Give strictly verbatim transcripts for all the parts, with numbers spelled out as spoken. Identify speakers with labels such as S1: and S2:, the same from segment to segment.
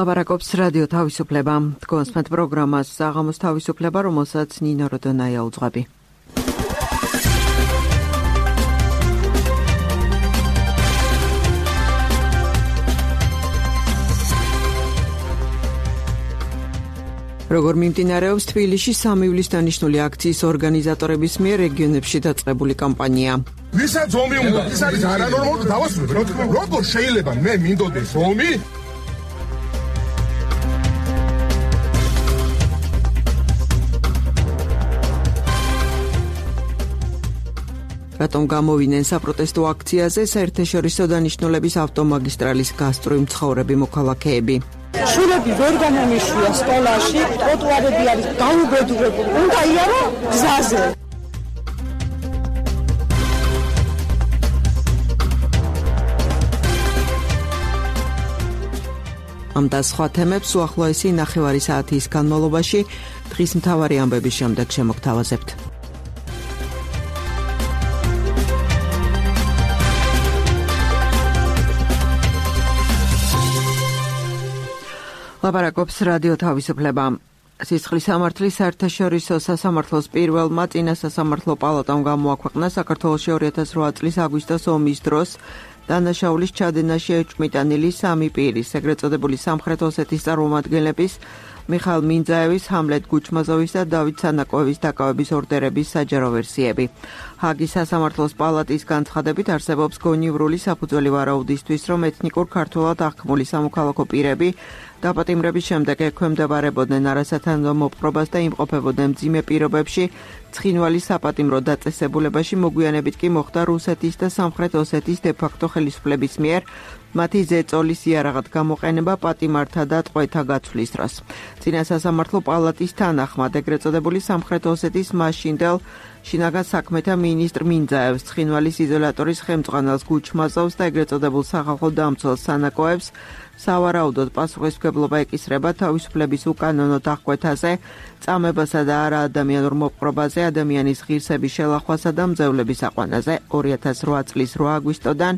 S1: ლაპარაკობს რადიო თავისუფლება. კონსმეთ პროგრამას საღამოს თავისუფლება, რომელსაც ნინო როდონაია უძღვები. როგორ მიმდინარეობს თბილისში სამი ივლისს დანიშნული აქციის ორგანიზატორების მიერ რეგიონებში დაწყებული კამპანია.
S2: ვისაც ომი უნდა, ის არის არანორმალური დავასრულებ. როგორ შეიძლება მე მინდოდეს ომი?
S1: რატომ გამოვიდნენ საპროტესტო აქციაზე საერთაშორისო დანიშნულების ავტომაგისტრალის გასწვრივ მცხოვრები მოქალაქეები?
S3: შვილები ვერ გამომიშვია სკოლაში, ტროტუარები არის გაუბედურებული, უნდა იარო გზაზე.
S1: ამ და სხვა თემებს უახლოესი ნახევარი საათის განმავლობაში დღის მთავარი ამბების შემდეგ შემოგთავაზებთ. ლაპარაკობს რადიო თავისუფლება. სისხლის სამართლის საერთაშორისო სასამართლოს პირველმა წინა სასამართლო პალატამ გამოაქვეყნა საქართველოში ორი ათას რვა წლის აგვისტოს ომის დროს დანაშაულის ჩადენაში ეჭვმიტანილი სამი პირის, ეგრეთ წოდებული სამხრეთ ოსეთის წარმომადგენლების მიხაილ მინძაევის, ჰამლეტ გუჩმაზოვის და დავით სანაკოევის დაკავების ორდერების საჯარო ვერსიები. ჰაგის სასამართლოს პალატის განცხადებით არსებობს გონივრული საფუძველი ვარაუდისთვის, რომ ეთნიკურ ქართველად აღქმული სამოქალაქო პირები დაპატიმრების შემდეგ ექვემდებარებოდნენ არასათანადო მოპყრობას და იმყოფებოდნენ მძიმე პირობებში. ცხინვალის საპატიმრო დაწესებულებაში მოგვიანებით კი მოხდა რუსეთის და სამხრეთ ოსეთის დე-ფაქტო ხელისუფლების მიერ მათი ზეწოლის იარაღად გამოყენება პატიმართა და ტყვეთა გაცვლის დროს. წინა სასამართლო პალატის თანახმად ეგრეთ წოდებული სამხრეთ ოსეთის მაშინდელ შინაგან საქმეთა მინისტრ მინძაევს, ცხინვალის იზოლატორის ხელმძღვანელს გუჩმაზოვს და ეგრეთ წოდებულ სახალხო დამცველს სანაკოევს სავარაუდოდ პასუხისმგებლობა ეკისრება თავისუფლების უკანონო დახკვეთაზე, წამებასა და არაადამიანურ მოპყრობაზე, ადამიანის ღირსების შელახვასა და მძევლების აყვანაზე ორი ათას რვა წლის რვა აგვისტოდან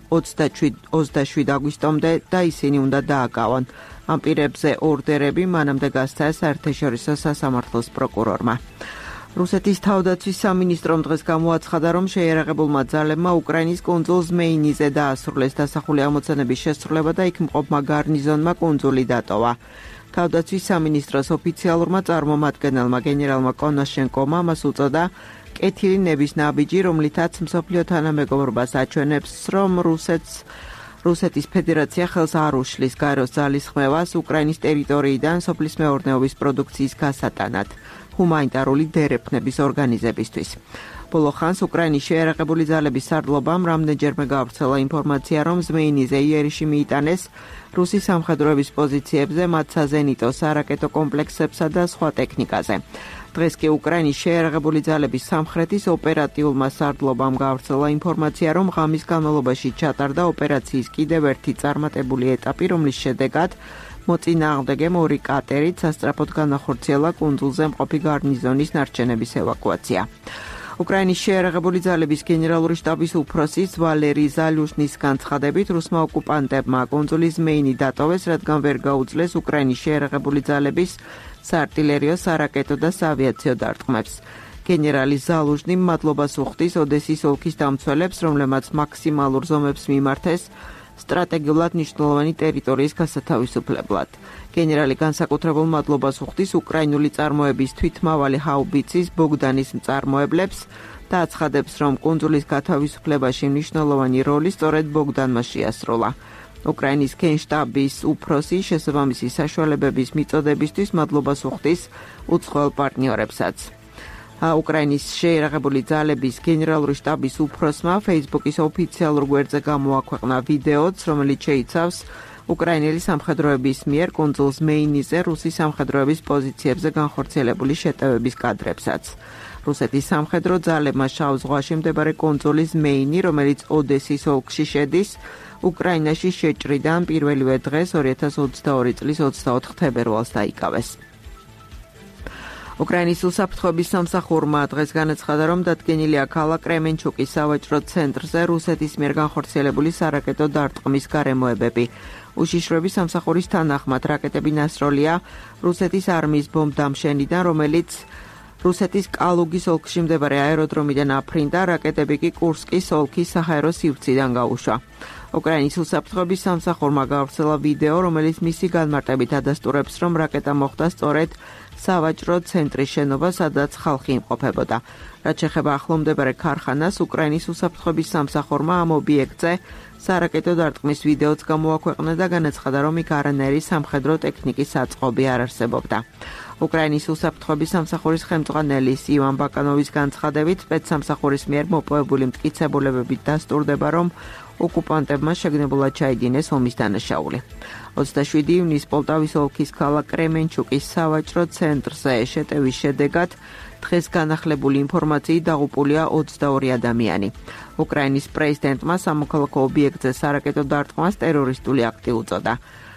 S1: ოცდაშვიდ აგვისტომდე და ისინი უნდა დააკავონ. ამ პირებზე ორდერები მანამდე გასცა საერთაშორისო სასამართლოს პროკურორმა. რუსეთის თავდაცვის სამინისტრომ დღეს გამოაცხადა, რომ შეიარაღებულმა ძალებმა უკრაინის კუნძულ ზმეინიზე დაასრულეს დასახული ამოცანების შესრულება და იქ მყოფმა გარნიზონმა კუნძული დატოვა. თავდაცვის სამინისტროს ოფიციალურმა წარმომადგენელმა გენერალმა კონოშენკომ ამას უწოდა კეთილი ნების ნაბიჯი, რომლითაც მსოფლიო თანამეგობრობას აჩვენებს, რომ რუსეთს რუსეთის ფედერაცია ხელს არ უშლის გაეროს ძალისხმევას უკრაინის ტერიტორიიდან სოფლის მეურნეობის პროდუქციის გასატანად ჰუმანიტარული დერეფნების ორგანიზებისთვის. ბოლო ხანს უკრაინის შეიარაღებული ძალების სარდლობამ რამდენჯერმე გავრცელა ინფორმაცია, რომ ზმეინიზე იერიში მიიტანეს რუსი სამხედროების პოზიციებზე, მათ საზენიტო სარაკეტო კომპლექსებსა და სხვა ტექნიკაზე. დღეს კი უკრაინის შეიარაღებული ძალების სამხრეთის ოპერატიულმა სარდლობამ გავრცელა ინფორმაცია, რომ ღამის განმავლობაში ჩატარდა ოპერაციის კიდევ ერთი წარმატებული ეტაპი, რომლის შედეგად მოწინააღმდეგემ ორი კატერით სასწრაფოდ განახორციელა კუნძულზე მყოფი გარნიზონის ნარჩენების ევაკუაცია. უკრაინის შეიარაღებული ძალების გენერალური შტაბის უფროსის ვალერი ზალუშნის განცხადებით, რუსმა ოკუპანტებმა კუნძული ზმეინი დატოვეს, რადგან ვერ გაუძლეს უკრაინის შეიარაღებული ძალების საარტილერიო, სარაკეტო და საავიაციო დარტყმებს. გენერალი ზალუშნი მადლობას უხდის ოდესის ოლქის დამცველებს, რომლებმაც მაქსიმალურ ზომებს მიმართეს სტრატეგიულად მნიშვნელოვანი ტერიტორიის გასათავისუფლებლად. გენერალი განსაკუთრებულ მადლობას უხდის უკრაინული წარმოების თვითმავალი ჰაუბიცის ბოგდანის მწარმოებლებს და აცხადებს, რომ კუნძულის გათავისუფლებაში მნიშვნელოვანი როლი სწორედ ბოგდანმა შეასრულა. უკრაინის გენშტაბის უფროსი შესაბამისი საშუალებების მიწოდებისთვის მადლობას უხდის უცხოელ პარტნიორებსაც. უკრაინის შეიარაღებული ძალების გენერალური შტაბის უფროსმა Facebook-ის ოფიციალურ გვერდზე გამოაქვეყნა ვიდეოც, რომელიც შეიცავს უკრაინელი სამხედროების მიერ კუნძულ ზმეინიზე რუსი სამხედროების პოზიციებზე განხორციელებული შეტევების კადრებსაც. რუსეთის სამხედრო ძალებმა შავ ზღვაში მდებარე კუნძული ზმეინი, რომელიც ოდესის ოლქში შედის, უკრაინაში შეჭრიდან პირველივე დღეს ორი ათას ოცდაორი წლის ოცდაოთხ თებერვალს დაიკავეს. უკრაინის უსაფრთხოების სამსახურმა დღეს განაცხადა, რომ დადგენილია ქალაქ კრემენჩუკის სავაჭრო ცენტრზე რუსეთის მიერ განხორციელებული სარაკეტო დარტყმის გარემოებები. უშიშროების სამსახურის თანახმად რაკეტები ნასროლია რუსეთის არმიის ბომბდამშენიდან, რომელიც რუსეთის კალუგის ოლქში მდებარე აეროდრომიდან აფრინდა, რაკეტები კი კურსკის ოლქის საჰაერო სივრციდან გაუშვა. უკრაინის უსაფრთხოების სამსახურმა გავრცელა ვიდეო, რომელიც მისი განმარტებით ადასტურებს, რომ რაკეტა მოხვდა სწორედ სავაჭრო ცენტრის შენობა, სადაც ხალხი იმყოფებოდა. რაც შეეხება ახლომდებარე ქარხანას, უკრაინის უსაფრთხოების სამსახურმა ამ ობიექტზე სარაკეტო დარტყმის ვიდეოც გამოაქვეყნა და განაცხადა, რომ იქ არანაირი სამხედრო ტექნიკის საწყობი არ არსებობდა. უკრაინის უსაფრთხოების სამსახურის ხელმძღვანელის ივან ბაკანოვის განცხადებით, სპეცსამსახურის მიერ მოპოვებული მტკიცებულებებით დასტურდება, რომ ოკუპანტებმა შეგნებულად ჩაიდინეს ომის დანაშაული. ოცდაშვიდი ივნისს პოლტავის ოლქის ქალაქ კრემენჩუკის სავაჭრო ცენტრზე შეტევის შედეგად დღეს განახლებული ინფორმაციით დაღუპულია ოცდაორი ადამიანი. უკრაინის პრეზიდენტმა სამოქალაქო ობიექტზე სარაკეტო დარტყმას ტერორისტული აქტი უწოდა.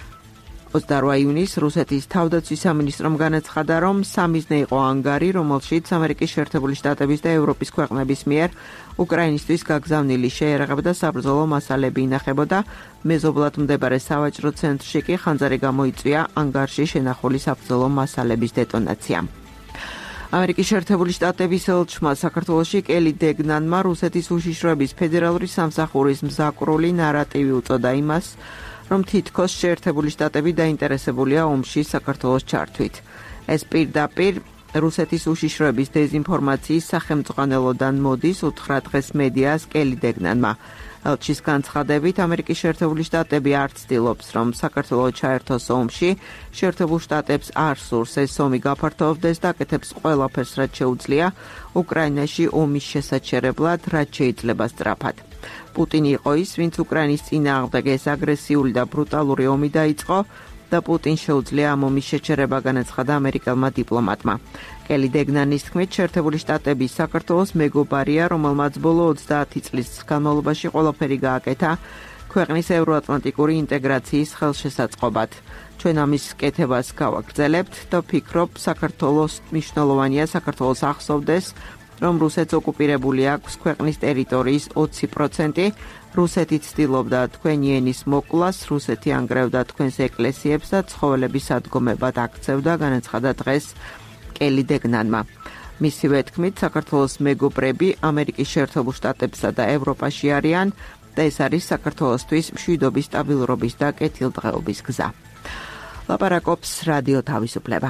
S1: ოცდარვა ივნისს რუსეთის თავდაცვის სამინისტრომ განაცხადა, რომ სამიზნე იყო ანგარი, რომელშიც ამერიკის შეერთებული შტატების და ევროპის ქვეყნების მიერ უკრაინისთვის გაგზავნილი შეიარაღება და საბრძოლო მასალები ინახებოდა. მეზობლად მდებარე სავაჭრო ცენტრში კი ხანძარი გამოიწვია ანგარში შენახული საბრძოლო მასალების დეტონაციამ. ამერიკის შეერთებული შტატების ელჩმა საქართველოში კელი დეგნანმა რუსეთის უშიშროების ფედერალური სამსახურის მზაკვრული ნარატივი უწოდა იმას, რომ თითქოს შეერთებული შტატები დაინტერესებულია ომში საქართველოს ჩართვით. ეს პირდაპირ რუსეთის უშიშროების დეზინფორმაციის სახელმძღვანელოდან მოდის, უთხრა დღეს მედიას კელი დეგნანმა. ელჩის განცხადებით, ამერიკის შეერთებული შტატები არ ცდილობს, რომ საქართველო ჩაერთოს ომში, შეერთებულ შტატებს არ სურს ეს ომი გაფართოვდეს და აკეთებს ყველაფერს, რაც შეუძლია უკრაინაში ომის შესაჩერებლად, რაც შეიძლება სწრაფად. პუტინი იყო ის, ვინც უკრაინის წინააღმდეგ ეს აგრესიული და ბრუტალური ომი დაიწყო და პუტინს შეუძლია ამ ომის შეჩერება, განაცხადა ამერიკელმა დიპლომატმა. კელი დეგნანის თქმით, შეერთებული შტატები საქართველოს მეგობარია, რომელმაც ბოლო ოცდაათი წლის განმავლობაში ყველაფერი გააკეთა ქვეყნის ევროატლანტიკური ინტეგრაციის ხელშესაწყობად. ჩვენ ამის კეთებას გავაგრძელებთ და ვფიქრობ, საქართველოს მნიშვნელოვანია საქართველოს ახსოვდეს, რომ რუსეთს ოკუპირებული აქვს ქვეყნის ტერიტორიის ოცი პროცენტი, რუსეთი ცდილობდა თქვენი ენის მოკვლას, რუსეთი ანგრევდა თქვენს ეკლესიებს და ცხოველების სადგომებად აქცევდა, განაცხადა დღეს კელი დეგნანმა. მისივე თქმით, საქართველოს მეგობრები ამერიკის შეერთებულ შტატებსა და ევროპაში არიან და ეს არის საქართველოსთვის მშვიდობის, სტაბილურობის და კეთილდღეობის გზა. ლაპარაკობს რადიო თავისუფლება.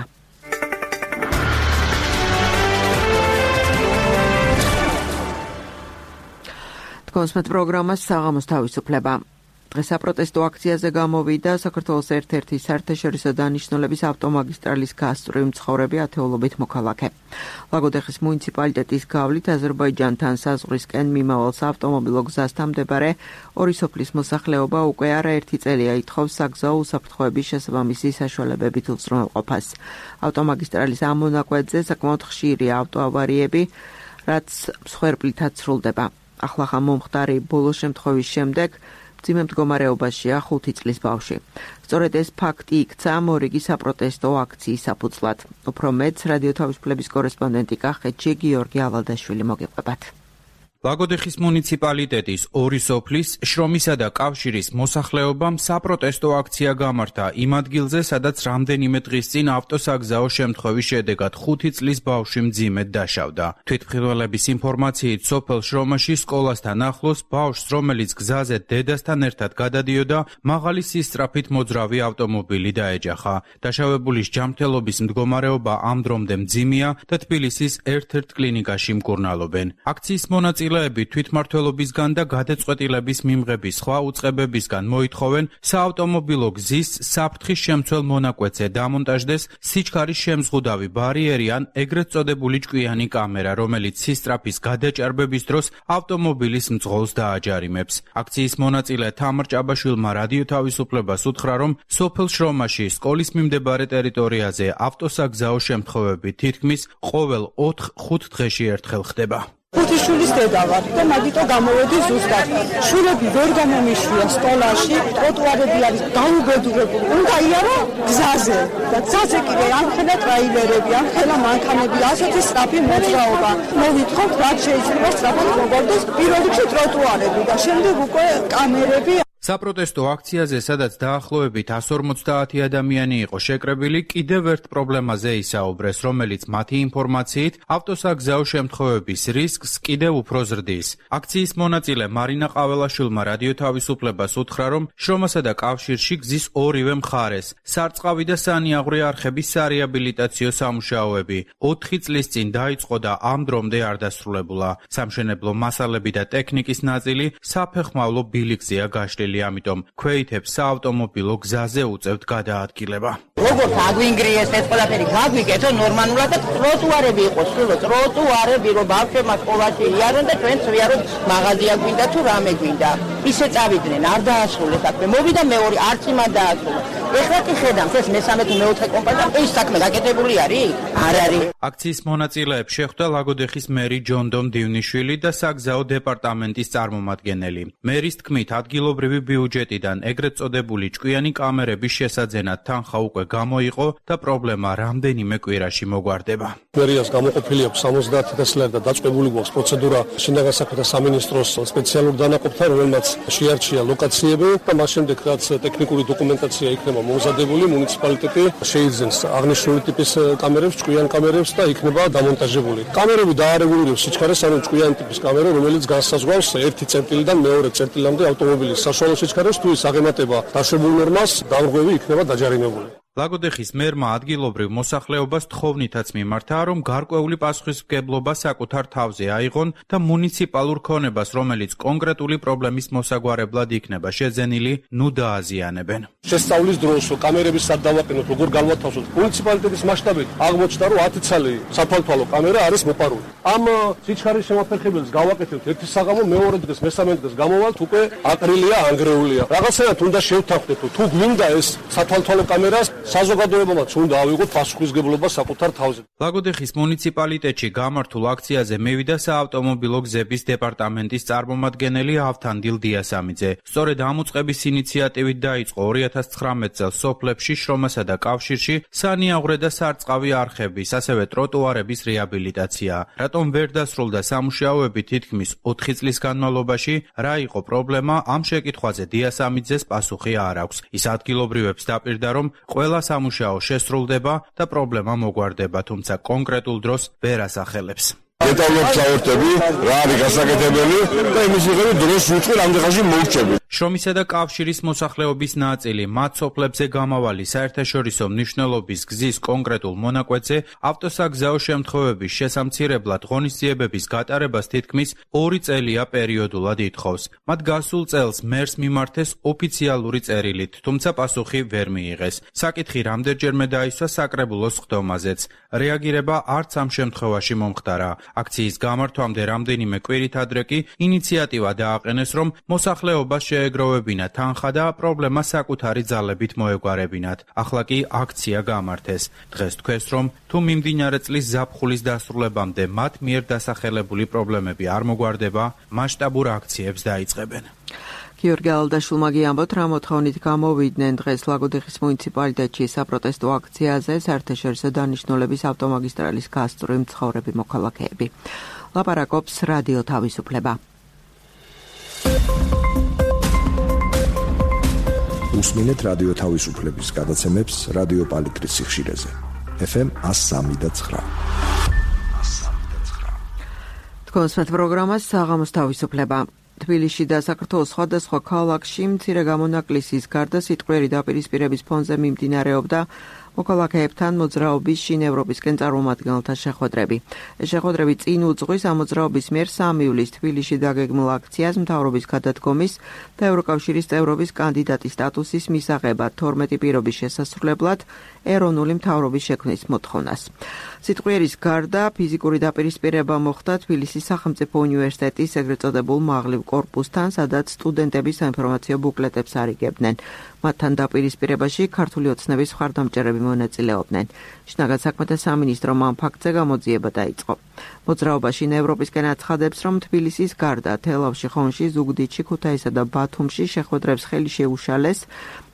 S1: კონსმეთ პროგრამას საღამოს თავისუფლება. დღეს საპროტესტო აქციაზე გამოვიდა საქართველოს ერთ-ერთი საერთაშორისო დანიშნულების ავტომაგისტრალის გასწვრივ მცხოვრები ათეულობით მოქალაქე. ლაგოდეხის მუნიციპალიტეტის გავლით აზერბაიჯანთან საზღვრისკენ მიმავალ საავტომობილო გზასთან მდებარე ორი სოფლის მოსახლეობა უკვე არაერთი წელია ითხოვს საგზაო უსაფრთხოების შესაბამისი საშუალებებით უზრუნველყოფას. ავტომაგისტრალის ამ მონაკვეთზე საკმაოდ ხშირია ავტოავარიები, რაც მსხვერპლითაც სრულდება. ახლახან მომხდარი ბოლო შემთხვევის შემდეგ მძიმე მდგომარეობაშია ხუთი წლის ბავშვი. სწორედ ეს ფაქტი იქცა მორიგი საპროტესტო აქციის საფუძვლად. უფრო მეტს რადიო თავისუფლების კორესპონდენტი კახეთში გიორგი ავალდაშვილი მოგიყვებათ.
S4: ლაგოდეხის მუნიციპალიტეტის ორი სოფლის, შრომისა და კავშირის მოსახლეობამ საპროტესტო აქცია გამართა იმ ადგილზე, სადაც რამდენიმე დღის წინ ავტოსაგზაო შემთხვევის შედეგად ხუთი წლის ბავშვი მძიმედ დაშავდა. თვითმხილველების ინფორმაციით, სოფელ შრომაში სკოლასთან ახლოს ბავშვს, რომელიც გზაზე დედასთან ერთად გადადიოდა, მაღალი სისწრაფით მოძრავი ავტომობილი დაეჯახა. დაშავებულის ჯანმრთელობის მდგომარეობა ამ დრომდე მძიმეა და თბილისის ერთ-ერთ კლინიკაში მკურნალობენ. აქციის მონაწილე თვითმმართველობისგან და გადაწყვეტილების მიღების სხვა უწყებებისგან მოითხოვენ საავტომობილო გზის საფრთხის შემცველ მონაკვეთზე დამონტაჟდეს სიჩქარის შემზღუდავი ბარიერი ან ეგრეთ წოდებული ჭკვიანი კამერა, რომელიც სისწრაფის გადაჭარბების დროს ავტომობილის მძღოლს დააჯარიმებს. აქციის მონაწილე თამარ ჭაბაშვილმა რადიო თავისუფლებას უთხრა, რომ სოფელ შრომაში სკოლის მიმდებარე ტერიტორიაზე ავტოსაგზაო შემთხვევები თითქმის ყოველ ოთხ-ხუთ დღეში ერთხელ ხდება.
S3: ხუთი შვილის დედა ვარ და მაგიტო გამოვედი ზუსტად. შვილები ვერ გამომიშვია სკოლაში, ტროტუარები არის დაუბედურებული. უნდა იარო გზაზე და გზაზე კიდე ამხელა ტრაილერები, ამხელა მანქანები, ასეთი სწრაფი მოძრაობა. მოვითხოვთ, რაც შეიძლება სწრაფად მოგორდეს პირველ რიგში ტროტუარები და შემდეგ უკვე კამერები.
S4: საპროტესტო აქციაზე, სადაც დაახლოებით εκατს ორმოცდაათი ადამიანი იყო შეკრებილი, კიდევ ერთ პრობლემაზე ისაუბრეს, რომელიც მათი ინფორმაციით ავტოსაგზაო შემთხვევების რისკს კიდევ უფრო ზრდის. აქციის მონაწილე მარინა ყაველაშვილმა რადიო თავისუფლებას უთხრა, რომ შრომასა და კავშირში გზის ორივე მხარეს სარწყავი და სანიაღვრე არხების სარეაბილიტაციო სამუშაოები ოთხი წლის წინ დაიწყო და ამ დრომდე არ დასრულებულა. სამშენებლო მასალები და ტექნიკის ნაწილი საფეხმავლო ბილიკზეა გაშლილი. ამიტომ ქვეითებს საავტომობილო გზაზე უწევთ გადაადგილება.
S5: როგორ აგვინგრიეს ეს ყველაფერი გაგვიკეთო ნორმალურად და ტროტუარები იყოს, სულო ტროტუარები რომ ბავშვებმა სკოლაში იარონ და ჩვენც ვიაროთ მაღაზია გვინდა თუ რამე გვინდა. ისე წავიდნენ, არ დაასრულეს საქმე. მოვიდა მეორე, არც იმად დაასრულა. ეხლა კი ხედავთ ეს მესამე თუ მეოთხე კომპანია, ეს საქმე გაკეთებული არის? არ არის.
S4: აქციის მონაწილეებს შეხვდა ლაგოდეხის მერი ჯონდომ დივნიშვილი და საგზაო დეპარტამენტის წარმომადგენელი. მერის თქმით, ადგილობრივი ბიუჯეტიდან ეგრეთ წოდებული ჭკვიანი კამერების შესაძენად თანხა უკვე გამოიყო და პრობლემა რამდენიმე კვირაში მოგვარდება.
S6: მერიას გამოყოფილი აქვს სამოცდაათი თესლარი და დაწყებული გვაქვს პროცედურა შინაგან საქმეთა სამინისტროს სპეციალურ დანაყოფთან, რომელმაც შეარჩია ლოკაციები და მას შემდეგ რაც ტექნიკური დოკუმენტაცია იქნება მომზადებული, მუნიციპალიტეტი შეიძენს აღნიშნული ტიპის კამერებს, ჭკვიან კამერებს და იქნება დამონტაჟებული. კამერები დაარეგულირებს სიჩქარეს, ანუ ჭკვიანი ტიპის კამერა, რომელიც განსაზღვრავს ერთი წერტილიდან მეორე წერტილამდე ავტომობილის საშუალო სიჩქარეს, თუ ის აღემატება დაშვებულ ნორმას, დამრღვევი იქნება დაჯარიმებული.
S4: ლაგოდეხის მერმა ადგილობრივ მოსახლეობას თხოვნითაც მიმართა, რომ გარკვეული პასუხისმგებლობა საკუთარ თავზე აიღონ და მუნიციპალურ ქონებას, რომელიც კონკრეტული პრობლემის მოსაგვარებლად იქნება შეძენილი, ნუ დააზიანებენ.
S6: შესწავლის დროს კამერების სად დავაყენოთ, როგორ გავათავსოთ, მუნიციპალიტეტის მასშტაბით აღმოჩნდა, რომ ათი ცალი საფალთვალო კამერა არის მოპარული. ამ სიჩქარის შემოფერხებელს გავაკეთებთ ერთი საღამო, მეორე დღეს, მესამე დღეს გამოვალთ, უკვე აკრილია, ანგრეულია. რაღაცნაირად უნდა შევთანხმდეთ, თუ გვინდა ეს საფალთვალო კამერას საზოგადოებამაც უნდა ავიღოთ პასუხისმგებლობა საკუთარ თავზე.
S4: ლაგოდეხის მუნიციპალიტეტში გამართულ აქციაზე მივიდა საავტომობილო გზების დეპარტამენტის წარმომადგენელი ავთანდილ დიასამიძე. სწორედ ამ უწყების ინიციატივით დაიწყო ორი ათას ცხრამეტ წელს სოფლებში, შრომასა და კავშირში სანიაღვრე და სარწყავი არხების, ასევე ტროტუარების რეაბილიტაცია. რატომ ვერ დასრულდა სამუშაოები თითქმის ოთხი წლის განმავლობაში? რა იყო პრობლემა? ამ შეკითხვაზე დიასამიძეს პასუხი არ აქვს. ის ადგილობრივებს დაპირდა, რომ ყველა სამუშაო შესრულდება და პრობლემა მოგვარდება, თუმცა კონკრეტულ დროს ვერ ასახელებს.
S2: დეტალურად ჩავერთები, რა არის გასაკეთებელი და იმის მიღებით დროს ვუწყვილ ამდღაში მოვჭები.
S4: შრომისა და კავშირის მოსახლეობის ნაწილი მათ სოფლებზე გამავალი საერთაშორისო მნიშვნელობის გზის კონკრეტულ მონაკვეთზე ავტოსაგზაო შემთხვევების შესამცირებლად ღონისძიებების გატარებას თითქმის ორი წელია პერიოდულად ითხოვს. მათ გასულ წელს მერს მიმართეს ოფიციალური წერილით, თუმცა პასუხი ვერ მიიღეს. საკითხი რამდენჯერმე დაისვა საკრებულოს ხდომაზეც. რეაგირება არც ამ შემთხვევაში მომხდარა. აქციის გამართვამდე რამდენიმე კვირით ადრე კი ინიციატივა დააყენეს, რომ მოსახლეობას შეეგროვებინა თანხა და პრობლემა საკუთარი ძალებით მოეგვარებინათ. ახლა კი აქცია გამართეს. დღეს თქვეს, რომ თუ მიმდინარე წლის ზაფხულის დასრულებამდე მათ მიერ დასახელებული პრობლემები არ მოგვარდება, მასშტაბურ აქციებს დაიწყებენ.
S1: გიორგი ალდაშვილმა გიამბოთ, რა მოთხოვნით გამოვიდნენ დღეს ლაგოდეხის მუნიციპალიტეტში საპროტესტო აქციაზე საერთაშორისო დანიშნულების ავტომაგისტრალის გასწვრივ მცხოვრები მოქალაქეები. ლაპარაკობს რადიო თავისუფლება.
S7: უსმინეთ რადიო თავისუფლების გადაცემებს რადიო პალიტრის სიხშირეზე. ეფ ემ εκατო სამი და ცხრა.
S1: თქვენს მათ პროგრამას საღამოს თავისუფლება. თბილისში და საქართველოს სხვადასხვა ქალაქში მცირე გამონაკლისის გარდა სიტყვიერი დაპირისპირების ფონზე მიმდინარეობდა მოქალაქეებთან მოძრაობის შინ ევროპისკენ წარმომადგენელთა შეხვედრები. ეს შეხვედრები წინ უძღვის ამ მოძრაობის მიერ სამი ივლისს თბილისში დაგეგმილ აქციას მთავრობის გადადგომის და ევროკავშირის წევრობის კანდიდატის სტატუსის მისაღებად თორმეტი პირობის შესასრულებლად ეროვნული მთავრობის შექმნის მოთხოვნას. სიტყვიერის გარდა ფიზიკური დაპირისპირება მოხდა თბილისის სახელმწიფო უნივერსიტეტის ეგრეთ წოდებულ მაღლივ კორპუსთან, სადაც სტუდენტები საინფორმაციო ბუკლეტებს არიგებდნენ. მათთან დაპირისპირებაში ქართული ოცნების მხარდამჭერები მონაწილეობდნენ. შინაგან საქმეთა სამინისტრომ ამ ფაქტზე გამოძიება დაიწყო. მოძრაობაში ევროპისკენ აცხადებს, რომ თბილისის გარდა თელავში, ხონში, ზუგდიდში, ქუთაისსა და ბათუმში შეხვედრებს ხელი შეუშალეს და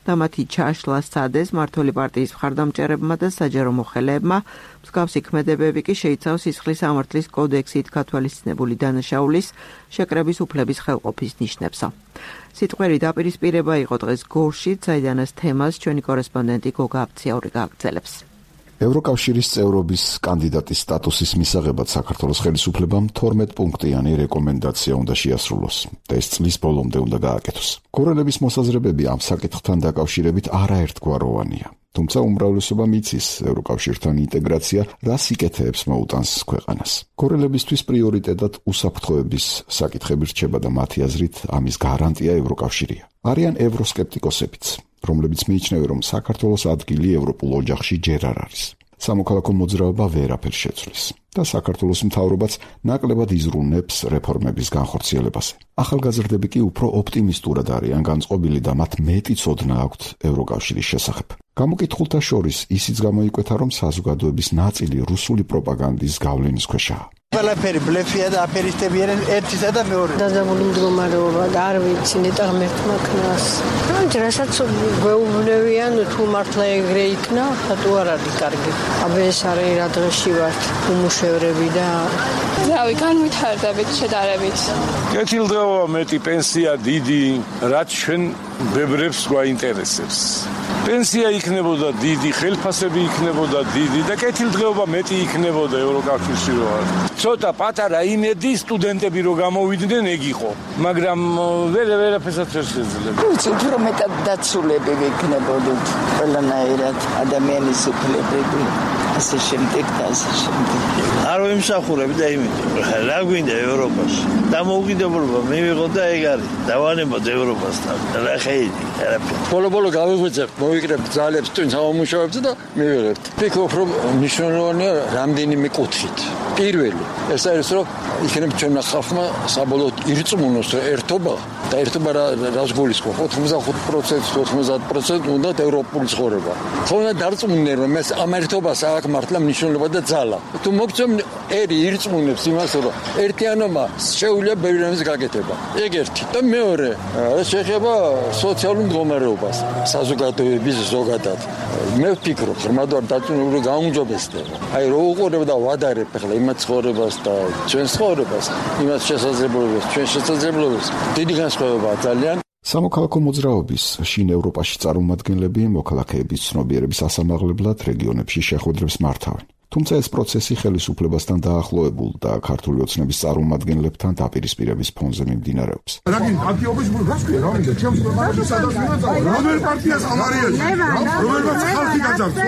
S1: და მათი ჩაშლა სცადეს მმართველი პარტიის მხარდამჭერებმა და საჯარო მოხელეებმა. მსგავსი ქმედებები კი შეიცავს სისხლის სამართლის კოდექსით გათვალისწინებული დანაშაულის შეკრების უფლების ხელყოფის ნიშნებსა. სიტყვერი დაპირისპირება იყო დღეს გორში, საიდანაც თემას ჩვენი კორესპონდენტი გოგა აფციაური გააგრძელებს.
S8: ევროკავშირის წევრობის კანდიდატის სტატუსის მისაღებად საქართველოს ხელისუფლებამ თორმეტ პუნქტიანი რეკომენდაცია უნდა შეასრულოს და ეს წლის ბოლომდე უნდა გააკეთოს. კორელების მოსაზრებები ამ საკითხთან დაკავშირებით არაერთგვაროვანია. თუმცა უმრავლესობა მიცის ევროკავშირთან ინტეგრაცია რა სიკეთეებს მოუტანს ქვეყანას. კორელებისთვის პრიორიტეტად უსაფრთხოების საკითხები რჩება და მათი აზრით ამის გარანტია ევროკავშირია. არიან ევროსკეპტიკოსებიც, რომლებიც მიიჩნევენ, რომ საქართველოს ადგილი ევროპულ ოჯახში ჯერ არ არის. სამოქალაქო მოძრაობა ვერაფერს შეცვლის და საქართველოს მთავრობაც ნაკლებად იზრუნებს რეფორმების განხორციელებაზე. ახალგაზრდები კი უფრო ოპტიმისტურად არიან განწყობილი და მათ მეტი ცოდნა აქვთ ევროკავშირის შესახებ. გამოკითხულთა შორის ისიც გამოიკვეთა, რომ საზოგადოების ნაწილი რუსული პროპაგანდის გავლენის ქვეშაა.
S9: ყველაფერი ბლეფია და აფერისტები არიან ერთისა და მეორე.
S3: დაძაბული მდგომარეობა და არ ვიცი ნეტა ღმერთმა ქნას. ანუ რასაც გვეუბნებიან თუ მართლა ეგრე იქნა, რატო არ არის კარგი. აბა ეს არის რა დღეში ვართ უმუშევრები და
S10: რავი, განვითარდებით შედარებით.
S11: კეთილდღეობა მეტი, პენსია დიდი, რაც ჩვენ ბებრებს გვაინტერესებს. პენსია იქნებოდა დიდი, ხელფასები იქნებოდა დიდი და კეთილდღეობა მეტი იქნებოდა ევროკავშირში რო არ. ცოტა პატარა იმედი სტუდენტები რო გამოვიდნენ ეგ იყო, მაგრამ ვერა ვერაფერსაც ვერ შეძლებ.
S5: ვიცით რომ მეტად დაცულები ვიქნებოდით ყველანაირად ადამიანის უფლებები. ასე შემდეგ და ასე შემდეგ.
S9: არ ვიმსახურებ და იმიტომ რა გვინდა ევროპაში. დამოუკიდებლობა მივიღო და ეგ არის. დავანებოთ ევროპასთან. რა ხედი, არაფერი.
S12: ბოლო-ბოლო გავიღვიძებთ, მოვიკრებთ ძალებს წინ სამუშაოებს და მივიღებთ. ვფიქრობ, რომ მნიშვნელოვანია რამდენიმე კუთხით. პირველი, ეს არის რომ იქნებ ჩვენმა ხალხმა საბოლოოდ ირწმუნოს ერთობა და ერთობა რას გულისხმობს ოთხმოცდახუთ პროცენტი ოთხმოცდაათ პროცენტი უნდა ევროპული ცხოვრება. ხოლმე დარწმუნდნენ რომ ეს ამ ერთობას აქვს მართლა მნიშვნელობა და ძალა. თუ მოგწევ ერი ირწმუნებს იმას რომ ერთიანობა შეუძლია ბევრი რამის გაკეთება. ეგ ერთი და მეორე, ეს შეეხება სოციალურ მდგომარეობას, საზოგადოების ზოგადად. მე ვფიქრობ, ხმადვარ დაწუნებული გაუმჯობესდება. აი რო უყურებ და ვადარებ ახლა იმათ ცხოვრებას და ჩვენ ცხოვრებას, იმათ შესაძლებლობებს, ჩვენ შესაძლებლობებს დიდი განსხვავებაა ძალიან.
S8: სამოქალაქო მოძრაობის შინ ევროპაში წარმომადგენლები მოქალაქეების ცნობიერების ასამაღლებლად რეგიონებში შეხვედრებს მართავენ. თუმცა ეს პროცესი ხელისუფლებასთან დაახლოებულ და ქართული ოცნების წარმომადგენლებთან დაპირისპირების ფონზე მიმდინარეობს.
S2: რაგინ პარტიობის გულს რა მინდა ჩემს ქვეყანაში სადაც მივაწავ რომელ პარტიას ამარიელი რომელსაც ხალხი გაძარცვა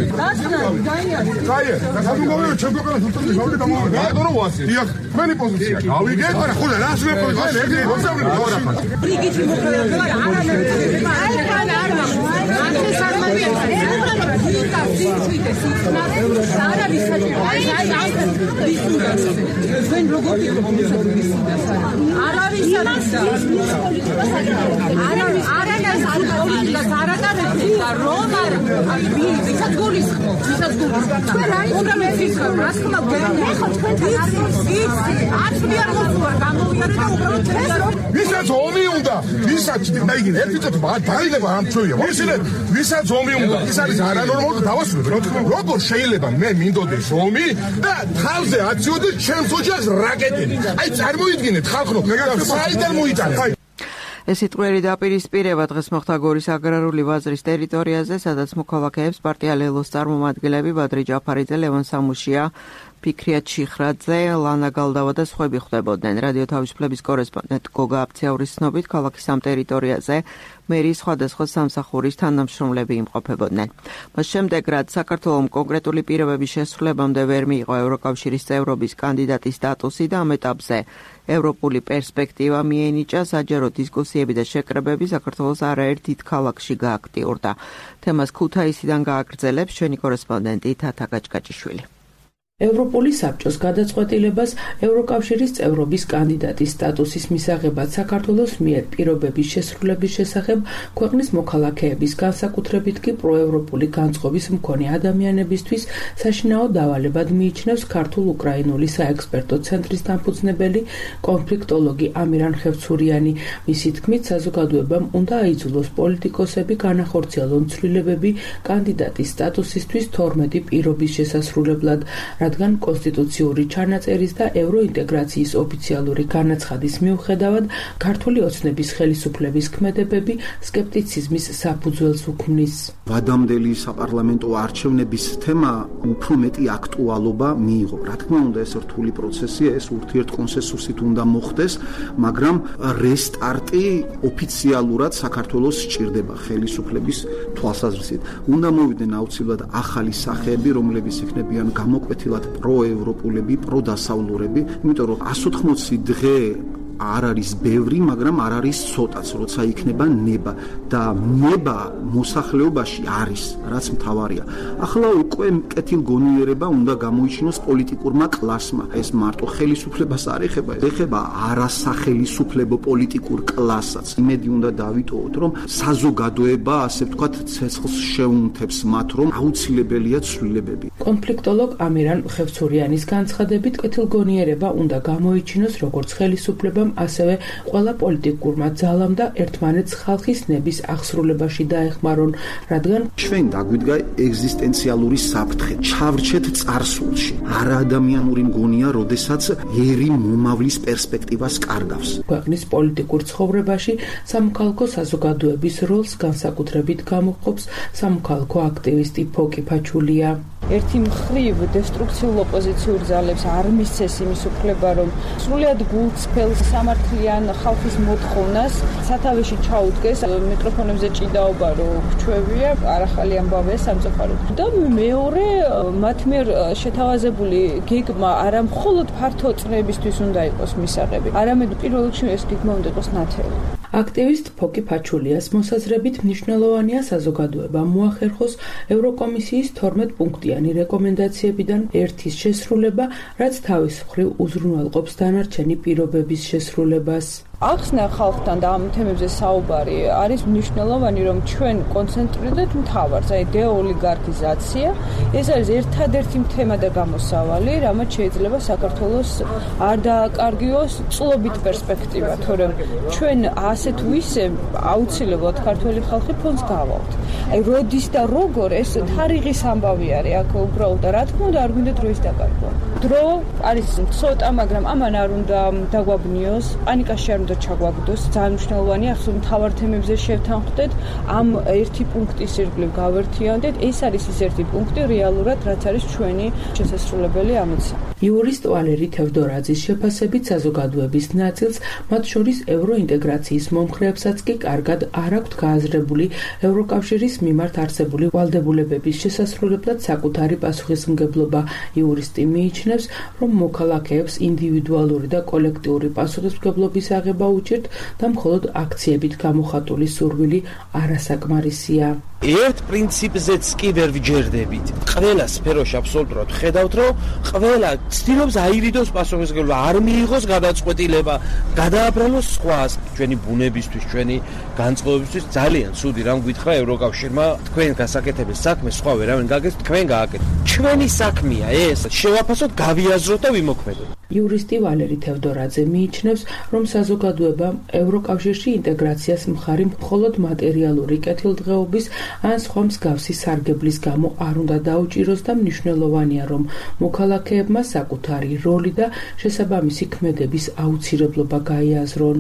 S2: კაი და გამოგოვიო ჩემ ქვეყანას უწევდი გავდი გამოვიდა რატო რო ვასი დიახ მენი პოზიცია გავიგე არა ხო და რას მე პოზიცია ეგრე მოსავლე რა რიგითი მოხდება არა არა არა არა ეს არ მომია არა ვისაჯი აი აი ჩვენ როგორ ვიყავით არა ვისაჯი არა არა არა და რომ არა ვისაც გულისხმობ ვისაც გულისხმობ ჩვენ რა უნდა მეთქვა რას ხმა გერნე ხო თქვენ აცვი არ მოხდა გამოვიარე და უბრალოდ ვისაც ომი უნდა ვისაც დაიგე ერთი წუთი დაილება ამ ჩვია მოსილეთ ვისაც ომი უნდა ის არის არანორმალური დავასრულებ როგორ შეიძლება მე მინდოდეს ომი და თავზე აციოდეს ჩემს ოჯახს რაკეტები აი წარმოიდგინეთ ხალხო საიდან მოიტანე
S1: ეს სიტყვერი დაპირისპირება დღეს მოხდა გორის აგრარული ბაზრის ტერიტორიაზე, სადაც მოქალაქეებს პარტია ლელოს წარმომადგენლები ბადრი ჯაფარიძე, ლევან სამუშია, ფიქრია ჩიხრაძე, ლანა გალდავა და სხვები ხვდებოდნენ. რადიო თავისუფლების კორესპონდენტ გოგა აფციაურის ცნობით, ქალაქის ამ ტერიტორიაზე მერის სხვადასხვა სამსახურის თანამშრომლები იმყოფებოდნენ. მას შემდეგ, რაც საქართველოს კონკრეტული პირობების შესრულებამდე ვერ მიიღო ევროკავშირის წევრობის კანდიდატის სტატუსი და ამ ეტაპზე ევროპული პერსპექტივა მიენიჭა, საჯარო დისკუსიები და შეკრებები საქართველოს არაერთ დიდ ქალაქში გააქტიურდა. თემას ქუთაისიდან გააგრძელებს ჩვენი კორესპონდენტი თათა გაჭკაჭიშვილი.
S13: ევროპული საბჭოს გადაწყვეტილებას ევროკავშირის წევრობის კანდიდატის სტატუსის მისაღებად საქართველოს მიერ პირობების შესრულების შესახებ ქვეყნის მოქალაქეების განსაკუთრებით კი პროევროპული განწყობის მქონე ადამიანებისთვის საშინაო დავალებად მიიჩნევს ქართულ-უკრაინული საექსპერტო ცენტრის დამფუძნებელი კონფლიქტოლოგი ამირან ხევცურიანი. მისი თქმით, საზოგადოებამ უნდა აიძულოს პოლიტიკოსები განახორციელონ ცვლილებები კანდიდატის სტატუსისთვის თორმეტი პირობის შესასრულებლად, რადგან კონსტიტუციური ჩანაწერის და ევროინტეგრაციის ოფიციალური განაცხადის მიუხედავად ქართული ოცნების ხელისუფლების ქმედებები სკეპტიციზმის საფუძველს უქმნის.
S14: ვადამდელი საპარლამენტო არჩევნების თემა უფრო მეტი აქტუალობა მიიღო. რა თქმა უნდა, ეს რთული პროცესია, ეს ურთიერთკონსენსუსით უნდა მოხდეს, მაგრამ რესტარტი ოფიციალურად საქართველოს სჭირდება ხელისუფლების თვალსაზრისით. უნდა მოვიდნენ აუცილებლად ახალი სახეები, რომლებიც იქნებიან გამოკვეთილად პროევროპულები, პროდასავლურები, იმიტომ რომ εκατს ოთხმოცი დღე არ არის ბევრი, მაგრამ არ არის ცოტაც, როცა იქნება ნება და ნება მოსახლეობაში არის, რაც მთავარია. ახლა უკვე კეთილგონიერება უნდა გამოიჩინოს პოლიტიკურმა კლასმა. ეს მარტო ხელისუფლებას არ ეხება, ეხება არასახელისუფლებო პოლიტიკურ კლასსაც. იმედი უნდა დავიტოვოთ, რომ საზოგადოება, ასე ვთქვათ, ცეცხლს შეუნთებს მათ, რომ აუცილებელია ცვლილებები.
S13: კონფლიქტოლოგ ამირან ხევცურიანის განცხადებით, კეთილგონიერება უნდა გამოიჩინოს როგორც ხელისუფლებამ, ასევე ყველა პოლიტიკურმა ძალამ და ერთმანეთს ხალხის ნების აღსრულებაში დაეხმარონ, რადგან
S14: ჩვენ დაგვიდგა ეგზისტენციალური საფრთხე, ჩავრჩეთ წარსულში. არაადამიანური მგონია, როდესაც ერი მომავლის პერსპექტივას კარგავს.
S13: ქვეყნის პოლიტიკურ ცხოვრებაში სამოქალაქო საზოგადოების როლს განსაკუთრებით გამოხობს სამოქალაქო აქტივისტი ფოკი ფაჩულია.
S15: ერთი მხრივ დესტრუქციულ ოპოზიციურ ძალებს არ მისცეს იმის უფლება, რომ სრულიად გულწრფელ სამართლიან ხალხის მოთხოვნას სათავეში ჩაუდგეს. მიკროფონებზე ჭიდაობა რო გვჩვევია, არახალი ამბავია სამწუხაროდ. და მეორე, მათ მიერ შეთავაზებული გეგმა არა მხოლოდ ფართო წრეებისთვის უნდა იყოს მისაღები, არამედ პირველ რიგში ეს გეგმა უნდა იყოს ნათელი.
S13: აქტივისტ ფოკი ფაჩულიას მოსაზრებით მნიშვნელოვანია საზოგადოებამ მოახერხოს ევროკომისიის თორმეტ პუნქტიანი რეკომენდაციებიდან ერთის შესრულება, რაც თავის მხრივ უზრუნველყოფს დანარჩენი პირობების შესრულებას.
S15: ახსნა ხალხთან და ამ თემებზე საუბარი არის მნიშვნელოვანი, რომ ჩვენ კონცენტრირდეთ მთავარს, აი დეოლიგარქიზაცია. ეს არის ერთადერთი თემა და გამოსავალი, რამაც შეიძლება საქართველოს არ დააკარგიოს წლობით პერსპექტივა, თორემ ჩვენ ასეთ ვისე აუცილებლად ქართველი ხალხი ფონს გავალთ. აი როდის და როგორ ეს თარიღის ამბავი არის, აქ უბრალოდ რა თქმა უნდა არ გვინდა დროის დაკარგვა. დრო არის ცოტა, მაგრამ ამან არ უნდა დაგვაბნიოს, პანიკაში არ უნდა ჩაგვაგდოს. ძალიან მნიშვნელოვანია ახლა მთავარ თემებზე შევთანხმდეთ, ამ ერთი პუნქტის ირგვლივ გავერთიანდეთ. ეს არის ის ერთი პუნქტი რეალურად, რაც არის ჩვენი შესასრულებელი ამოცა.
S13: იურისტ ვალერი თევდორაძის შეფასებით საზოგადოების ნაწილს, მათ შორის ევროინტეგრაციის მომხრეებსაც კი კარგად არ აქვთ გააზრებული ევროკავშირის მიმართ არსებული ვალდებულებების შესასრულებლად საკუთარი პასუხისმგებლობა. იურისტი მიიჩნევს, რომ მოქალაქეებს ინდივიდუალური და კოლექტიური პასუხისმგებლობის აღება უჭირთ და მხოლოდ აქციებით გამოხატული სურვილი არასაკმარისია.
S16: ერთ პრინციპზეც კი ვერ ვიჯერდებით. ყველა სფეროში აბსოლუტურად ხედავთ, რომ ყველა ცდილობს აირიდოს პასუხისმგებლობა, არ მიიღოს გადაწყვეტილება, გადააბრალოს სხვას. ჩვენი ბუნებისთვის, ჩვენი განწყობებისთვის ძალიან ცუდი რამ გვითხრა ევროკავშირმა, თქვენ გასაკეთებელ საქმეს სხვა ვერავინ გაგეს, თქვენ გააკეთეთ. ჩვენი საქმეა ეს, შევაფასოთ, გავიაზროთ და ვიმოქმედოთ.
S13: იურისტი ვალერი თევდორაძე მიიჩნევს, რომ საზოგადოებამ ევროკავშირში ინტეგრაციას მხარი მხოლოდ მატერიალური კეთილდღეობის ან სხვა მსგავსი სარგებლის გამო არ უნდა დაუჭიროს და მნიშვნელოვანია, რომ მოქალაქეებმა საკუთარი როლი და შესაბამისი ქმედების აუცილებლობა გაიაზრონ.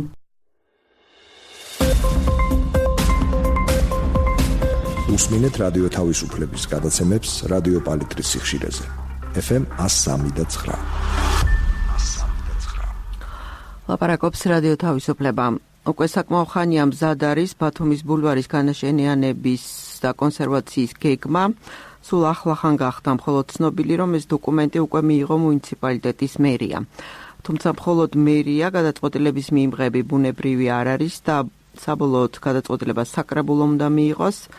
S7: უსმინეთ რადიო თავისუფლების გადაცემებს რადიო პალიტრის სიხშირეზე. ეფ ემ one oh three point nine.
S1: ლაპარაკობს რადიო თავისუფლება. უკვე საკმაო ხანია მზად არის ბათუმის ბულვარის განაშენიანების და კონსერვაციის გეგმა. სულ ახლახან გახდა მხოლოდ ცნობილი, რომ ეს დოკუმენტი უკვე მიიღო მუნიციპალიტეტის მერია. თუმცა მხოლოდ მერია გადაწყვეტილების მიიღები ბუნებრივი არ არის და საბოლოოდ გადაწყვეტილება საკრებულომ უნდა მიიღოს.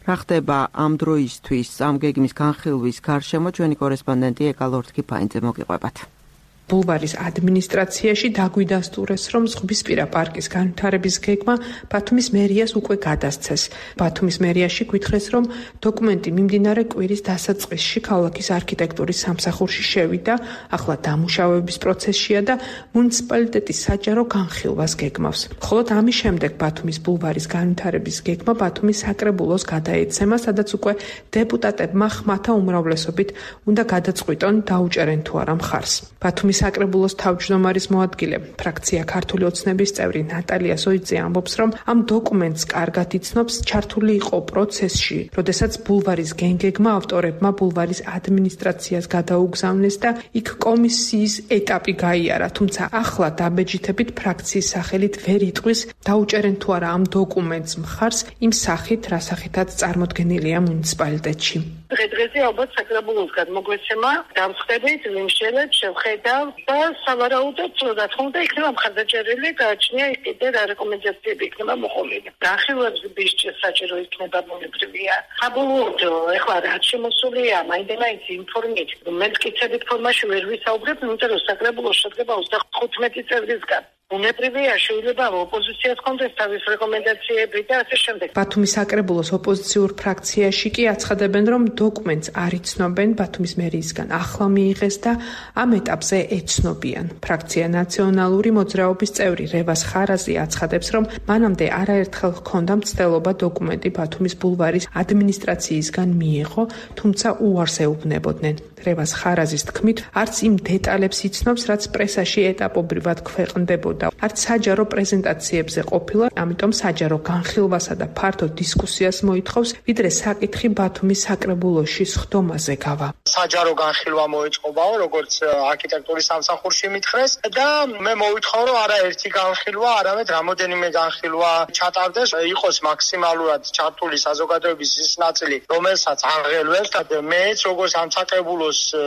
S1: რა ხდება ამ დროისთვის ამ გეგმის განხილვის გარშემო ჩვენი კორესპონდენტი ეკალორთ კიფაინძე მოგიყვებათ.
S13: ბულვარის ადმინისტრაციაში დაგვიდასტურეს, რომ ზღვისპირა პარკის განვითარების გეგმა ბათუმის მერიას უკვე გადასცეს. ბათუმის მერიაში გითხრეს, რომ დოკუმენტი მიმდინარე კვირის დასაწყისში ქალაქის არქიტექტურის სამსახურში შევიდა, ახლა დამუშავების პროცესშია და მუნიციპალიტეტის საჯარო განხილვას გეგმავს. ხოლო ამის შემდეგ ბათუმის ბულვარის განვითარების გეგმა ბათუმის საკრებულოს გადაეცემა, სადაც უკვე დეპუტატებმა ხმათა უმრავლესობით უნდა გადაწყვიტონ დაუჭერენ თუ არა მხარს. ბათუმის საკრებულოს თავმჯდომარის მოადგილე, ფრაქცია ქართული ოცნების წევრი ნატალია სოიძე ამბობს, რომ ამ დოკუმენტს კარგად იცნობს, ჩართული იყო პროცესში, როდესაც ბულვარის გენგეგმა ავტორებმა ბულვარის ადმინისტრაციას გადაუგზავნეს და იქ კომისიის ეტაპი გაიარა, თუმცა ახლა დაბეჯითებით ფრაქციის სახელით ვერ იტყვის დაუჭერენ თუ არა ამ დოკუმენტს მხარს იმ სახით, რა სახითაც წარმოდგენილია მუნიციპალიტეტში.
S17: დღე-დღეზე ალბათ საკრებულოს გადმოგვეცემა, დავხდებით, ვიმშელებ, შევხედავ და სავარაუდოდ რა თქმა უნდა იქნება მხარდაჭერილი, გააჩნია იქ კიდე რა რეკომენდაციები იქნება მოყოლილი. განხილვების საჭირო იქნება ბუნებრივია. საბოლოოდ ეხლა რაც შემოსულია, მაინდა-მაინც ინფორმით, მელკიცებით ფორმაში ვერ ვისაუბრებ, იმიტომ რომ საკრებულოს შედგება ოცდახუთმეტი წევრისგან. უნებრივია შეიძლება ოპოზიციას კონდეს თავის რეკომენდაციები და ასე შემდეგ.
S13: ბათუმის საკრებულოს ოპოზიციურ ფრაქციაში კი აცხადებენ, რომ დოკუმენტს არ იცნობენ, ბათუმის მერიისგან ახლა მიიღეს და ამ ეტაპზე ეცნობიან. ფრაქცია ნაციონალური მოძრაობის წევრი რევას ხარაზი აცხადებს, რომ მანამდე არაერთხელ ჰქონდა მცდელობა დოკუმენტი ბათუმის ბულვარის ადმინისტრაციისგან მიიღო, თუმცა უარს ეუბნებოდნენ. რევას ხარაზის თქმით, არც იმ დეტალებს იცნობს, რაც პრესაში ეტაპობრივად ქვეყნდებოდა. არც საჯარო პრეზენტაციებზე ყოფილა, ამიტომ საჯარო განხილვასა და ფართო დისკუსიას მოითხოვს, ვიდრე საკითხი ბათუმის საკრებულოში სხდომაზე გავა.
S18: საჯარო განხილვა მოეწყობაო, როგორც არქიტექტურის სამსახურში მითხრეს და მე მოვითხოვ, რომ არაერთი განხილვა, არამედ რამოდენიმე განხილვა ჩატარდეს, იყოს მაქსიმალურად ჩართული საზოგადოების ის ნაწილი, რომელსაც აღელვებთ და მეც როგორც ამ საკრებულოს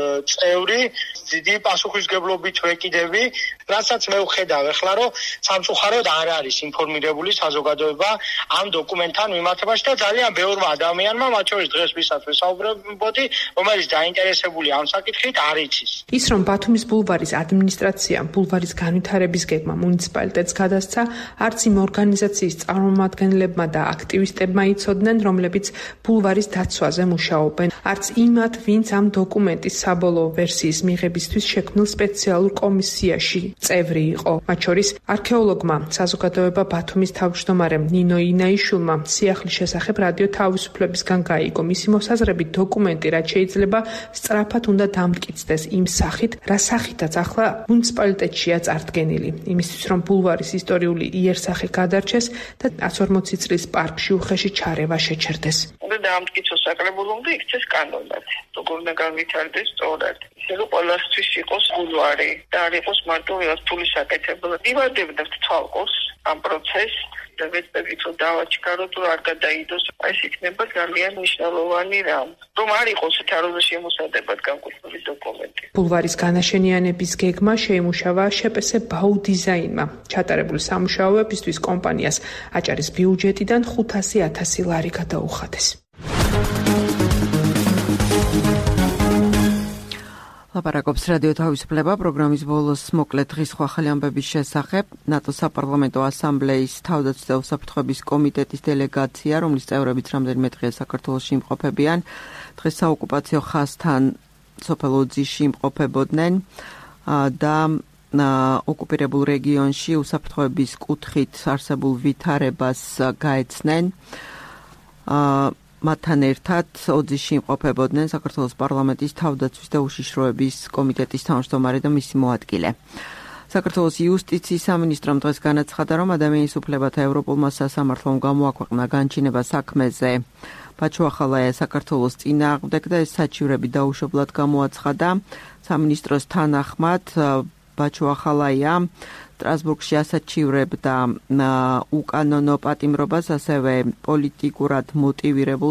S18: წევრი დიდი პასუხისგებლობით ვეკიდები, რასაც მე ვხედავ ახლა, რომ სამწუხაროდ არ არის ინფორმირებული საზოგადოება ამ დოკუმენტთან მიმართებაში და ძალიან ბევრმა ადამიანმა, მათ შორის დღეს ვისაც ვისაუბრებოდი, რომელიც დაინტერესებული ამ საკითხით, არ იცის.
S13: ის, რომ ბათუმის ბულვარის ადმინისტრაციამ ბულვარის განვითარების გეგმა მუნიციპალიტეტს გადასცა, არც იმ ორგანიზაციის წარმომადგენლებმა და აქტივისტებმა იცოდნენ, რომლებიც ბულვარის დაცვაზე მუშაობენ, არც იმათ, ვინც ამ დოკუმენტის საბოლოო ვერსიის მიღებისთვის შექმნილ სპეციალურ კომისიაში წევრი იყო. მათ შორის არქეოლოგმა, საზოგადოება ბათუმის თავმჯდომარემ ნინო ინაიშვილმა სიახლის შესახებ რადიო თავისუფლებისგან გაიგო. მისი მოსაზრებით დოკუმენტი, რაც შეიძლება სწრაფად უნდა დამტკიცდეს იმ სახით, რა სახითაც ახლა მუნიციპალიტეტშია წარდგენილი. იმისთვის, რომ ბულვარის ისტორიული იერსახე გადარჩეს და ათს ორმოცი წლის პარკში უხეში ჩარევა შეჩერდეს.
S17: უნდა დაამტკიცოს საკრებულომ და იქცეს კანონად. როგორ უნდა განვითარდეს სწორად. ისე რომ ყველასთვის იყოს ბულვარი და არ იყოს მარტო რაღაც ფულის აკეთებლად. ივარდებდათ თვალყოს ამ პროცესს და ვეცდებით რომ დავაჩქაროთ, რომ არ გადაიდოს. ეს იქნება ძალიან მნიშვნელოვანი რამ. რომ არ იყოს თაროზე შემოსადებად განკუთვნილი დოკუმენტი.
S13: ბულვარის განაშენიანების გეგმა შეიმუშავა შეპესე ბაუ დიზაინმა. ჩატარებული სამუშაოებისთვის კომპანიას აჭარის ბიუჯეტიდან ხუთასი ათასი ლარი გადაუხადეს.
S1: ლაპარაკობს რადიო თავისუფლება პროგრამის ბოლოს მოკლედ დღის ხვალ ამბების შესახებ. ნატოს საპარლამენტო ასამბლეის თავდაცვის და უსაფრთხოების კომიტეტის დელეგაცია, რომლის წევრებიც რამდენიმე დღეა საქართველოში იმყოფებიან, დღეს საოკუპაციო ხაზთან სოფელ ოძიში იმყოფებოდნენ და ოკუპირებულ რეგიონში უსაფრთხოების კუთხით არსებულ ვითარებას გაეცნენ. მათთან ერთად ოძიში იმყოფებოდნენ საქართველოს პარლამენტის თავდაცვის და უშიშროების კომიტეტის თავმჯდომარე და მისი მოადგილე. საქართველოს იუსტიციის სამინისტრომ დღეს განაცხადა, რომ ადამიანის უფლებათა ევროპულმა სასამართლომ გამოაქვეყნა განჩინება საქმეზე. ბაჩუახალაია საქართველოს წინააღმდეგ და ეს საჩივრები დაუშვებლად გამოაცხადა. სამინისტროს თანახმად ბაჩუახალაია სტრასბურგში ასაჩივრებდა უკანონო პატიმრობას, ასევე პოლიტიკურად მოტივირებულ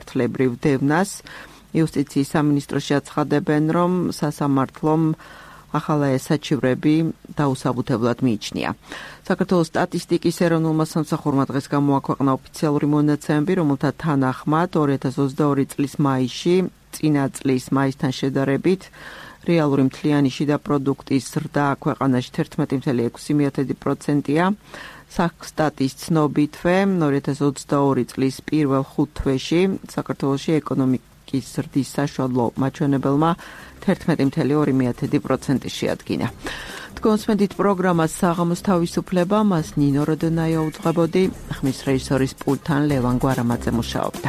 S1: სისხლისამართლებრივ დევნას. იუსტიციის სამინისტროში აცხადებენ, რომ სასამართლომ ახალა ეს საჩივრები დაუსაბუთებლად მიიჩნია. საქართველოს სტატისტიკის ეროვნულმა სამსახურმა დღეს გამოაქვეყნა ოფიციალური მონაცემები, რომელთა თანახმად ორი ათას ოცდაორი წლის მაისში წინა წლის მაისთან შედარებით რეალური მთლიანი შიდა პროდუქტის ზრდა ქვეყანაში თერთმეტი წელი ექვსი პროცენტია. Საქსტატის ცნობითვე ორი ათას ოცდაორი წლის პირველ ხუთ თვეში საქართველოში ეკონომიკის ზრდის საშუალო მაჩვენებელმა თერთმეტი წელი ორი პროცენტი შეადგინა. Თქვენსმენდით პროგრამას საღამოს თავისუფლება, მას ნინო როდონაია უძღვებოდი, ხმის რეჟისორის პულტთან ლევან გვარამაძე მუშაობდა.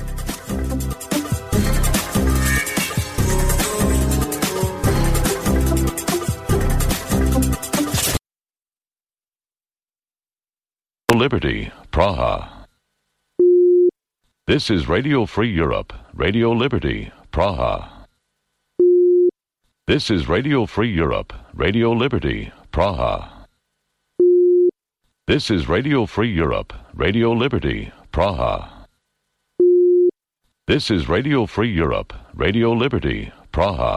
S19: Liberty, Praha. This is Radio Free Europe, Radio Liberty, Praha. This is Radio Free Europe, Radio Liberty, Praha. This is Radio Free Europe, Radio Liberty, Praha. This is Radio Free Europe, Radio Liberty, Praha.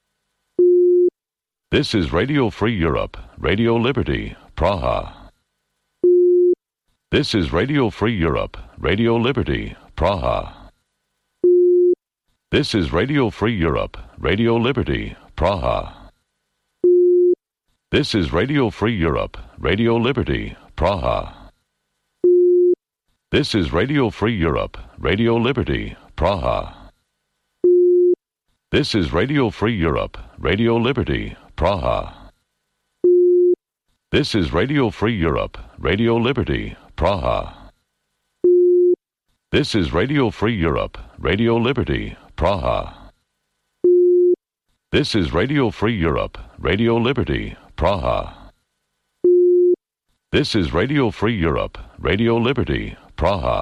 S19: This is Radio Free Europe, Radio Liberty, Praha. This is Radio Free Europe, Radio Liberty, Praha. This is Radio Free Europe, Radio Liberty, Praha. This is Radio Free Europe, Radio Liberty, Praha. This is Radio Free Europe, Radio Liberty, Praha. This is Radio Free Europe, Radio Liberty, Praha. This is Radio Free Europe, Radio Liberty, Praha. This is Radio Free Europe, Radio Liberty, Praha. This is Radio Free Europe, Radio Liberty, Praha. This is Radio Free Europe, Radio Liberty, Praha.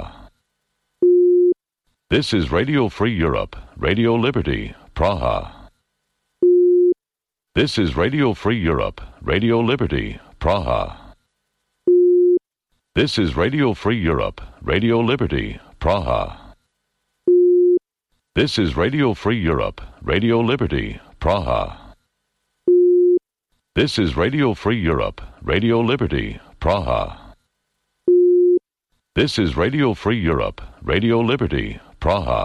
S19: This is Radio Free Europe, Radio Liberty, Praha. This is Radio Free Europe, Radio Liberty, Praha. This is Radio Free Europe, Radio Liberty, Praha. This is Radio Free Europe, Radio Liberty, Praha. This is Radio Free Europe, Radio Liberty, Praha. This is Radio Free Europe, Radio Liberty, Praha.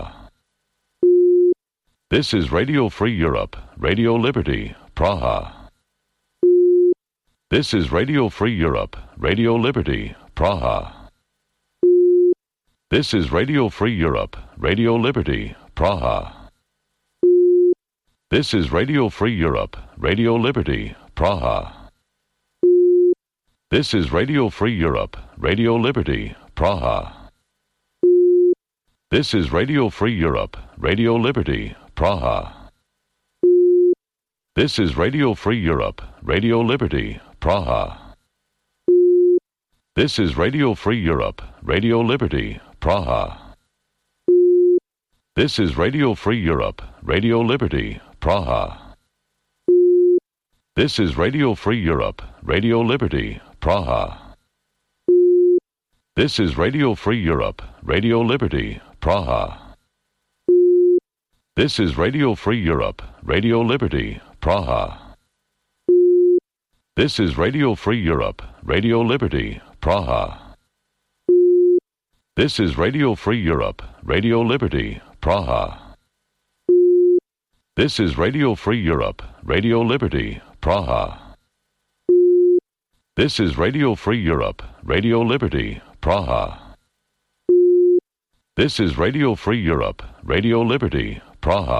S19: This is Radio Free Europe, Radio Liberty, Praha. This is Radio Free Europe, Radio Liberty, Praha. This is Radio Free Europe, Radio Liberty, Praha. This is Radio Free Europe, Radio Liberty, Praha. This is Radio Free Europe, Radio Liberty, Praha. This is Radio Free Europe, Radio Liberty, Praha. This is Radio Free Europe, Radio Liberty, Praha. This is Radio Free Europe, Radio Liberty, Praha. This is Radio Free Europe, Radio Liberty, Praha. This is Radio Free Europe, Radio Liberty, Praha. This is Radio Free Europe, Radio Liberty, Praha. This is Radio Free Europe, Radio Liberty, Praha. This is Radio Free Europe, Radio Liberty, Praha. This is Radio Free Europe, Radio Liberty, Praha. This is Radio Free Europe, Radio Liberty, Praha. This is Radio Free Europe, Radio Liberty, Praha. This is Radio Free Europe, Radio Liberty, Praha.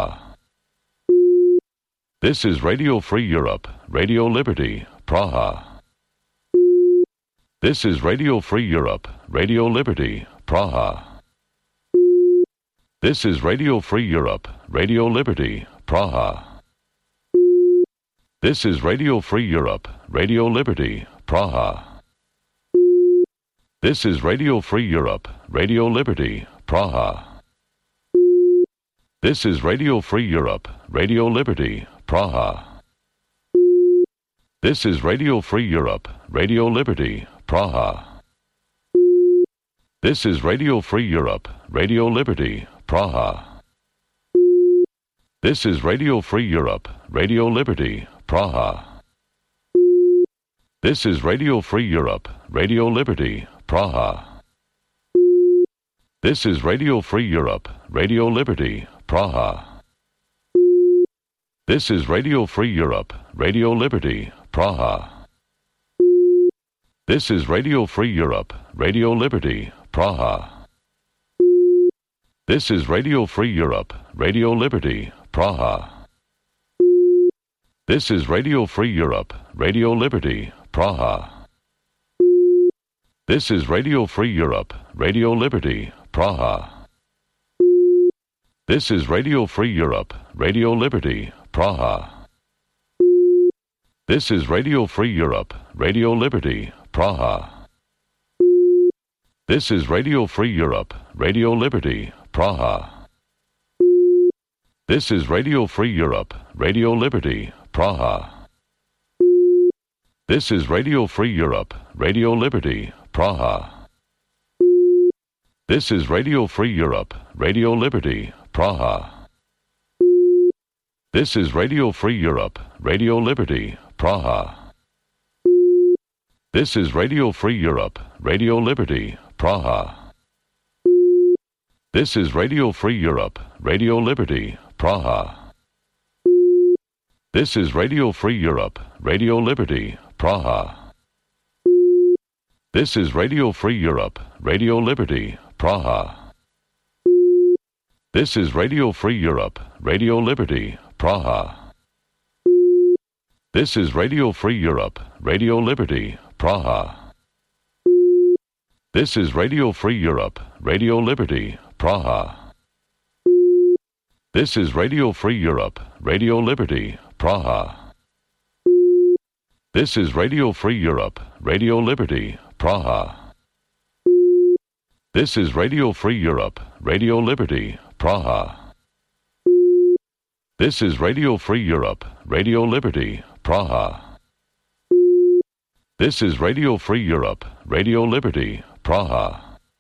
S19: This is Radio Free Europe, Radio Liberty, Praha. This is Radio Free Europe, Radio Liberty, Praha. This is Radio Free Europe, Radio Liberty, Praha. This is Radio Free Europe, Radio Liberty, Praha. This is Radio Free Europe, Radio Liberty, Praha. This is Radio Free Europe, Radio Liberty, Praha. This is Radio Free Europe, Radio Liberty, Praha. This is Radio Free Europe, Radio Liberty, Praha. This is Radio Free Europe, Radio Liberty, Praha. This is Radio Free Europe, Radio Liberty, Praha. This is Radio Free Europe, Radio Liberty, Praha. This is Radio Free Europe, Radio Liberty, Praha. This is Radio Free Europe, Radio Liberty, Praha. This is Radio Free Europe, Radio Liberty, Praha. This is Radio Free Europe, Radio Liberty, Praha. This is Radio Free Europe, Radio Liberty, Praha. This is Radio Free Europe, Radio Liberty, Praha. This is Radio Free Europe, Radio Liberty, Praha. This is Radio Free Europe, Radio Liberty, Praha. This is Radio Free Europe, Radio Liberty, Praha. This is Radio Free Europe, Radio Liberty, Praha. This is Radio Free Europe, Radio Liberty, Praha. This is Radio Free Europe, Radio Liberty, Praha. This is Radio Free Europe, Radio Liberty, Praha. This is Radio Free Europe, Radio Liberty, Praha. This is Radio Free Europe, Radio Liberty, Praha. This is Radio Free Europe, Radio Liberty, Praha. This is Radio Free Europe, Radio Liberty, Praha. This is Radio Free Europe, Radio Liberty, Praha. This is Radio Free Europe, Radio Liberty, Praha. This is Radio Free Europe, Radio Liberty, Praha. This is Radio Free Europe, Radio Liberty, Praha. This is Radio Free Europe, Radio Liberty, Praha. This is Radio Free Europe, Radio Liberty, Praha. This is Radio Free Europe, Radio Liberty, Praha.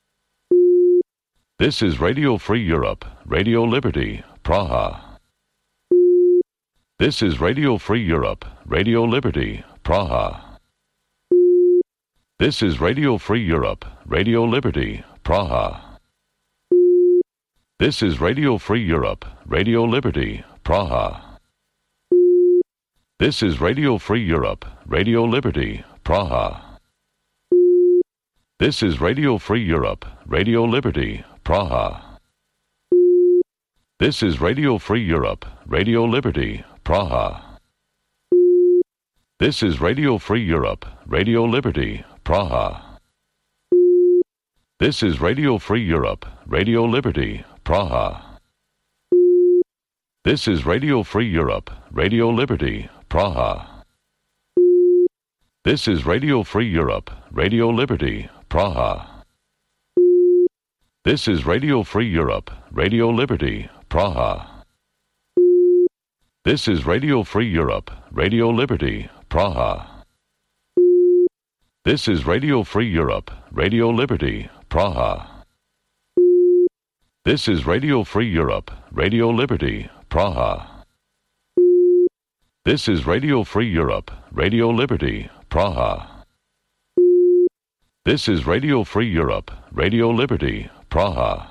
S19: This is Radio Free Europe, Radio Liberty, Praha. This is Radio Free Europe, Radio Liberty, Praha. This is Radio Free Europe, Radio Liberty, Praha. This is Radio Free Europe, Radio Liberty, Praha. This is Radio Free Europe, Radio Liberty, Praha. This is Radio Free Europe, Radio Liberty, Praha. This is Radio Free Europe, Radio Liberty, Praha. This is Radio Free Europe, Radio Liberty, Praha. This is Radio Free Europe, Radio Liberty, Praha. This is Radio Free Europe, Radio Liberty, Praha. This is Radio Free Europe, Radio Liberty, Praha. This is Radio Free Europe, Radio Liberty, Praha. This is Radio Free Europe, Radio Liberty, Praha. This is Radio Free Europe, Radio Liberty, Praha. This is Radio Free Europe, Radio Liberty, Praha. This is Radio Free Europe, Radio Liberty, Praha. This is Radio Free Europe, Radio Liberty, Praha.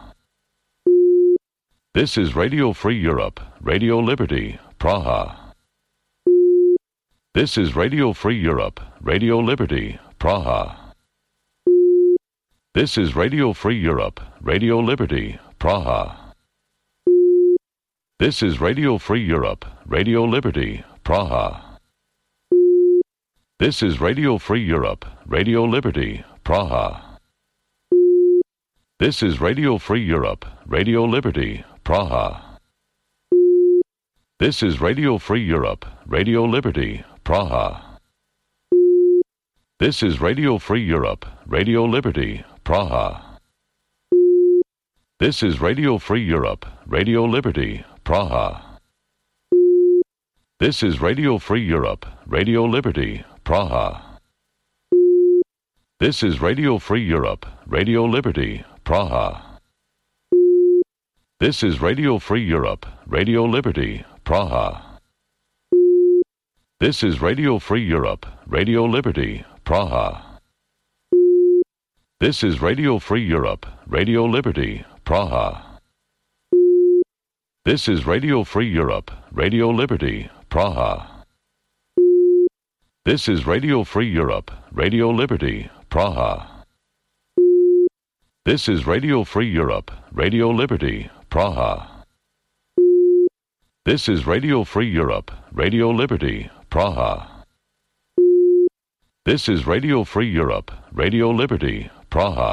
S19: This is Radio Free Europe, Radio Liberty, Praha. This is Radio Free Europe, Radio Liberty, Praha. This is Radio Free Europe, Radio Liberty, Praha. This is Radio Free Europe, Radio Liberty, Praha. This is Radio Free Europe, Radio Liberty, Praha. This is Radio Free Europe, Radio Liberty, Praha. This is Radio Free Europe, Radio Liberty, Praha. This is Radio Free Europe, Radio Liberty, Praha. This is Radio Free Europe, Radio Liberty, Praha. This is Radio Free Europe, Radio Liberty, Praha. This is Radio Free Europe, Radio Liberty, Praha. This is Radio Free Europe, Radio Liberty, Praha. This is Radio Free Europe, Radio Liberty, Praha. This is Radio Free Europe, Radio Liberty, Praha. This is Radio Free Europe, Radio Liberty, Praha. This is Radio Free Europe, Radio Liberty, Praha. This is Radio Free Europe, Radio Liberty, Praha. This is Radio Free Europe, Radio Liberty, Praha. This is Radio Free Europe, Radio Liberty, Praha.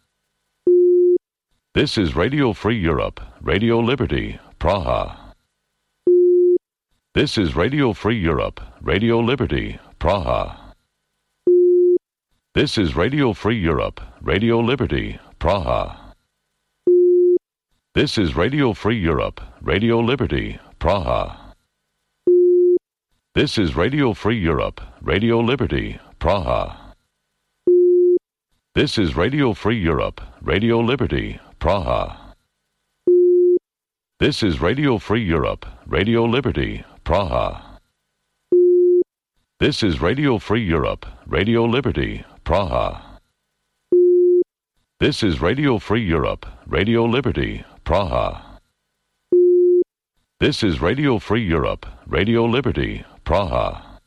S19: This is Radio Free Europe, Radio Liberty, Praha. This is Radio Free Europe, Radio Liberty, Praha. This is Radio Free Europe, Radio Liberty, Praha. This is Radio Free Europe, Radio Liberty, Praha. This is Radio Free Europe, Radio Liberty, Praha. This is Radio Free Europe, Radio Liberty, Praha. This is Radio Free Europe, Radio Liberty, Praha. This is Radio Free Europe, Radio Liberty, Praha. This is Radio Free Europe, Radio Liberty, Praha. This is Radio Free Europe, Radio Liberty, Praha.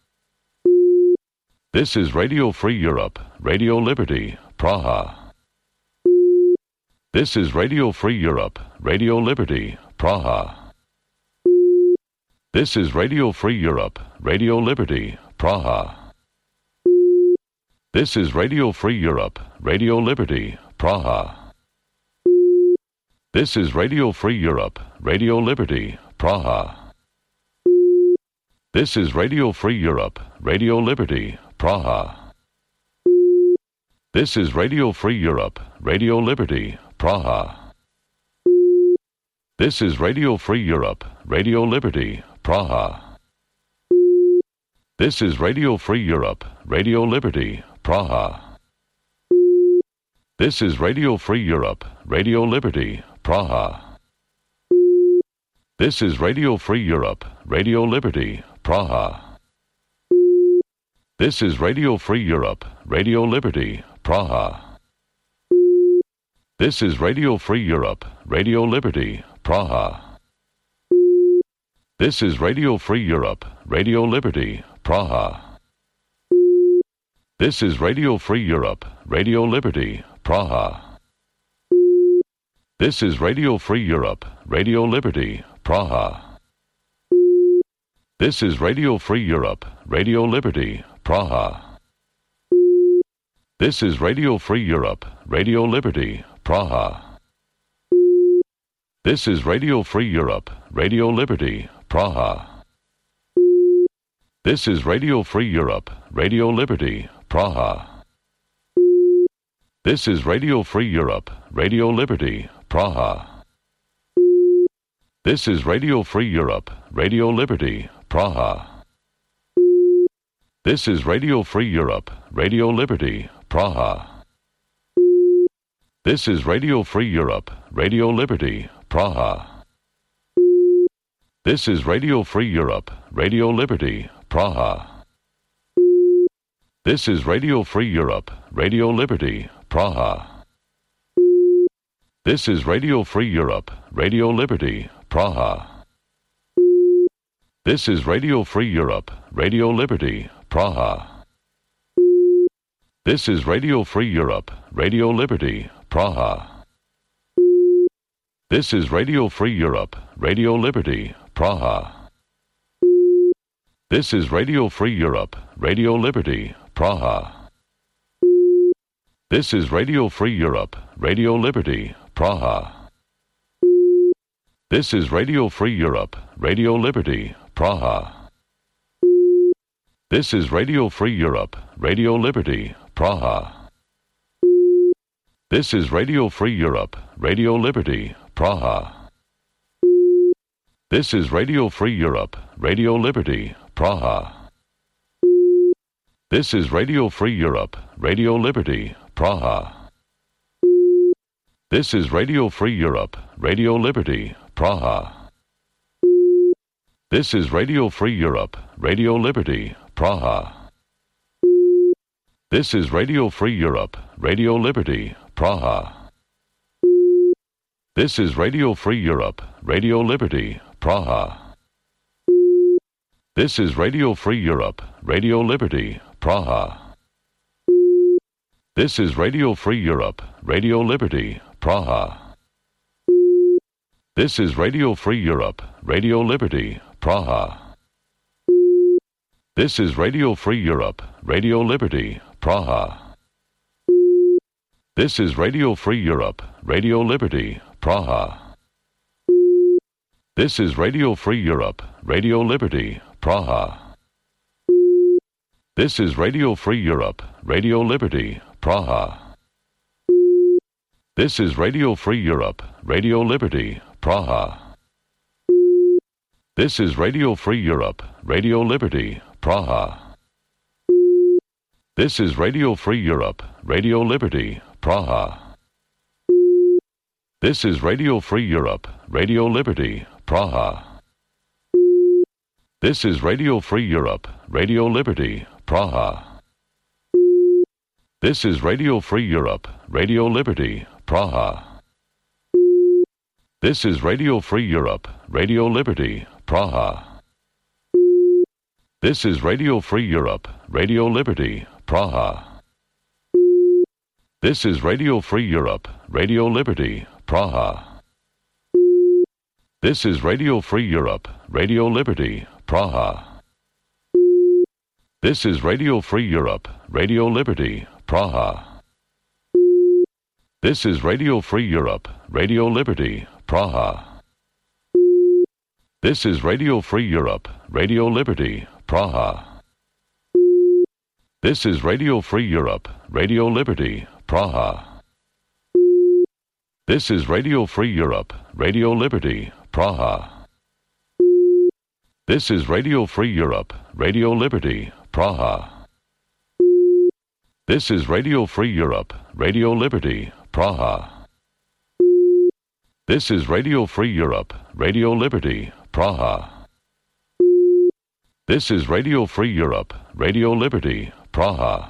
S19: This is Radio Free Europe, Radio Liberty, Praha. This is Radio Free Europe, Radio Liberty, Praha. This is Radio Free Europe, Radio Liberty, Praha. This is Radio Free Europe, Radio Liberty, Praha. This is Radio Free Europe, Radio Liberty, Praha. This is Radio Free Europe, Radio Liberty, Praha. This is Radio Free Europe, Radio Liberty, Praha. This is Radio Free Europe, Radio Liberty, Praha. This is Radio Free Europe, Radio Liberty, Praha. This is Radio Free Europe, Radio Liberty, Praha. This is Radio Free Europe, Radio Liberty, Praha. This is Radio Free Europe, Radio Liberty, Praha. This is Radio Free Europe, Radio Liberty, Praha. This is Radio Free Europe, Radio Liberty, Praha. This is Radio Free Europe, Radio Liberty, Praha. This is Radio Free Europe, Radio Liberty, Praha. This is Radio Free Europe, Radio Liberty, Praha. This is Radio Free Europe, Radio Liberty, Praha. This is Radio Free Europe, Radio Liberty, Praha. This is Radio Free Europe, Radio Liberty, Praha. This is Radio Free Europe, Radio Liberty, Praha. This is Radio Free Europe, Radio Liberty, Praha. This is Radio Free Europe, Radio Liberty, Praha. This is Radio Free Europe, Radio Liberty, Praha. This is Radio Free Europe, Radio Liberty, Praha. This is Radio Free Europe, Radio Liberty, Praha. This is Radio Free Europe, Radio Liberty, Praha. This is Radio Free Europe, Radio Liberty, Praha. This is Radio Free Europe, Radio Liberty, Praha. This is Radio Free Europe, Radio Liberty, Praha. This is Radio Free Europe, Radio Liberty, Praha. This is Radio Free Europe, Radio Liberty, Praha. This is Radio Free Europe, Radio Liberty, Praha. This is Radio Free Europe, Radio Liberty, Praha. This is Radio Free Europe, Radio Liberty, Praha. This is Radio Free Europe, Radio Liberty, Praha. This is Radio Free Europe, Radio Liberty, Praha. This is Radio Free Europe, Radio Liberty, Praha. This is Radio Free Europe, Radio Liberty, Praha. This is Radio Free Europe, Radio Liberty, Praha. This is Radio Free Europe, Radio Liberty, Praha. This is Radio Free Europe, Radio Liberty, Praha. This is Radio Free Europe, Radio Liberty, Praha. This is Radio Free Europe, Radio Liberty, Praha. This is Radio Free Europe, Radio Liberty, Praha. This is Radio Free Europe, Radio Liberty, Praha. This is Radio Free Europe, Radio Liberty, Praha. This is Radio Free Europe, Radio Liberty, Praha. This is Radio Free Europe, Radio Liberty, Praha. This is Radio Free Europe, Radio Liberty, Praha. This is Radio Free Europe, Radio Liberty, Praha. This is Radio Free Europe, Radio Liberty, Praha. This is Radio Free Europe, Radio Liberty, Praha. This is Radio Free Europe, Radio Liberty, Praha. This is Radio Free Europe, Radio Liberty, Praha. This is Radio Free Europe, Radio Liberty, Praha. This is Radio Free Europe, Radio Liberty, Praha. This is Radio Free Europe, Radio Liberty, Praha. This is Radio Free Europe, Radio Liberty, Praha. This is Radio Free Europe, Radio Liberty, Praha. This is Radio Free Europe, Radio Liberty, Praha. This is Radio Free Europe, Radio Liberty, Praha. This is Radio Free Europe, Radio Liberty, Praha. This is Radio Free Europe, Radio Liberty, Praha. This is Radio Free Europe, Radio Liberty, Praha. This is Radio Free Europe, Radio Liberty, Praha. This is Radio Free Europe, Radio Liberty, Praha.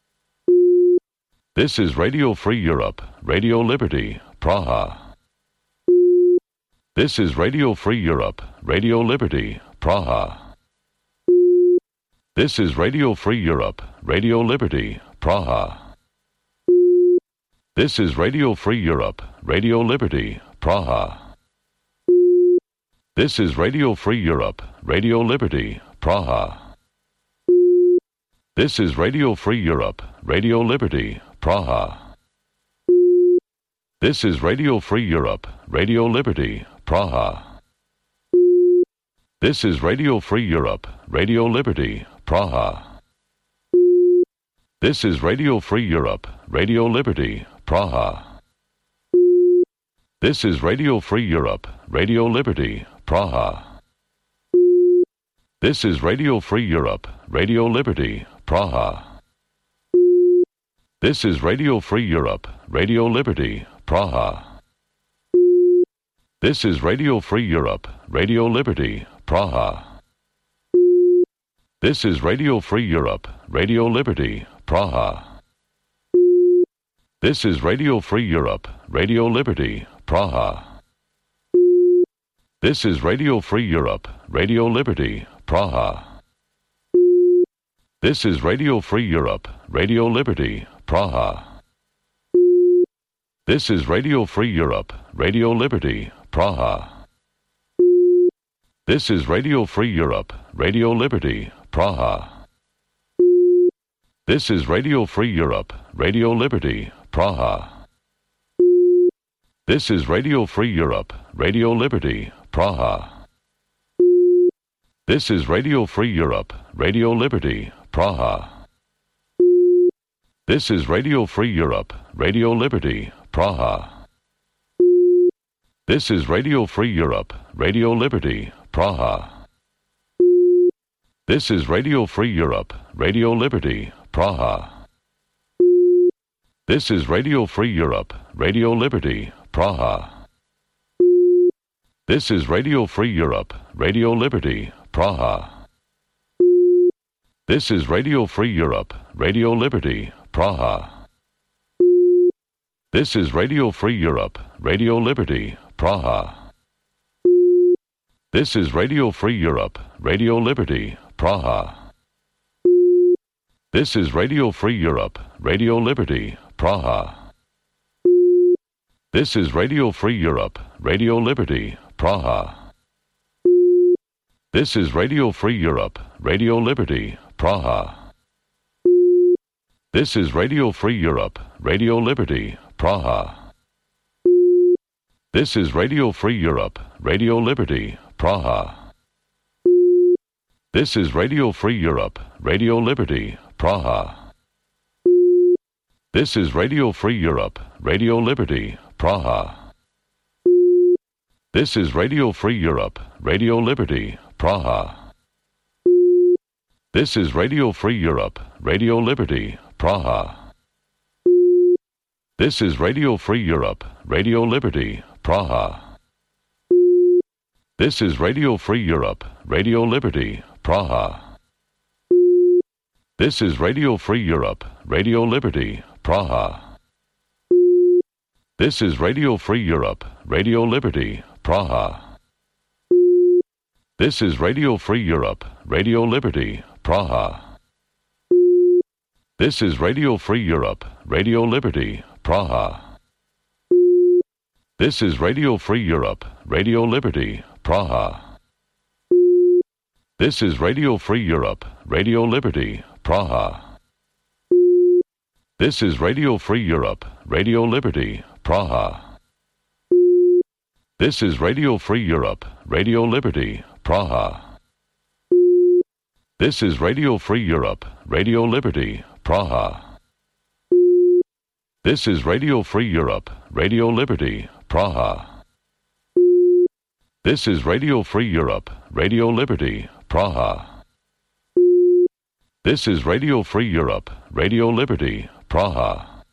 S19: This is Radio Free Europe, Radio Liberty, Praha. This is Radio Free Europe, Radio Liberty, Praha. This is Radio Free Europe, Radio Liberty, Praha. This is Radio Free Europe, Radio Liberty, Praha. This is Radio Free Europe, Radio Liberty, Praha. This is Radio Free Europe, Radio Liberty, Praha. This is Radio Free Europe, Radio Liberty, Praha. This is Radio Free Europe, Radio Liberty, Praha. This is Radio Free Europe, Radio Liberty, Praha. This is Radio Free Europe, Radio Liberty, Praha. This is Radio Free Europe, Radio Liberty, Praha. This is Radio Free Europe, Radio Liberty, Praha. This is Radio Free Europe, Radio Liberty, Praha. This is Radio Free Europe, Radio Liberty, Praha. This is Radio Free Europe, Radio Liberty, Praha. This is Radio Free Europe, Radio Liberty, Praha. This is Radio Free Europe, Radio Liberty, Praha. This is Radio Free Europe, Radio Liberty, Praha. This is Radio Free Europe, Radio Liberty, Praha. This is Radio Free Europe, Radio Liberty, Praha. This is Radio Free Europe, Radio Liberty, Praha. This is Radio Free Europe, Radio Liberty, Praha. This is Radio Free Europe, Radio Liberty, Praha. This is Radio Free Europe, Radio Liberty, Praha. This is Radio Free Europe, Radio Liberty, Praha. This is Radio Free Europe, Radio Liberty, Praha. This is Radio Free Europe, Radio Liberty, Praha. This is Radio Free Europe, Radio Liberty, Praha. This is Radio Free Europe, Radio Liberty, Praha. This is Radio Free Europe, Radio Liberty, Praha. This is Radio Free Europe, Radio Liberty, Praha. This is Radio Free Europe, Radio Liberty, Praha. This is Radio Free Europe, Radio Liberty, Praha. This is Radio Free Europe, Radio Liberty, Praha. This is Radio Free Europe, Radio Liberty, Praha. This is Radio Free Europe, Radio Liberty, Praha. This is Radio Free Europe, Radio Liberty, Praha. This is Radio Free Europe, Radio Liberty, Praha. This is Radio Free Europe, Radio Liberty, Praha. This is Radio Free Europe, Radio Liberty, Praha. This is Radio Free Europe, Radio Liberty, Praha. This is Radio Free Europe, Radio Liberty, Praha. This is Radio Free Europe, Radio Liberty, Praha. This is Radio Free Europe, Radio Liberty, Praha. This is Radio Free Europe, Radio Liberty, Praha. This is Radio Free Europe, Radio Liberty, Praha. This is Radio Free Europe, Radio Liberty, Praha. This is Radio Free Europe, Radio Liberty, Praha. This is Radio Free Europe, Radio Liberty, Praha. This is Radio Free Europe, Radio Liberty, Praha. This is Radio Free Europe, Radio Liberty, Praha. This is Radio Free Europe, Radio Liberty, Praha. This is Radio Free Europe, Radio Liberty, Praha.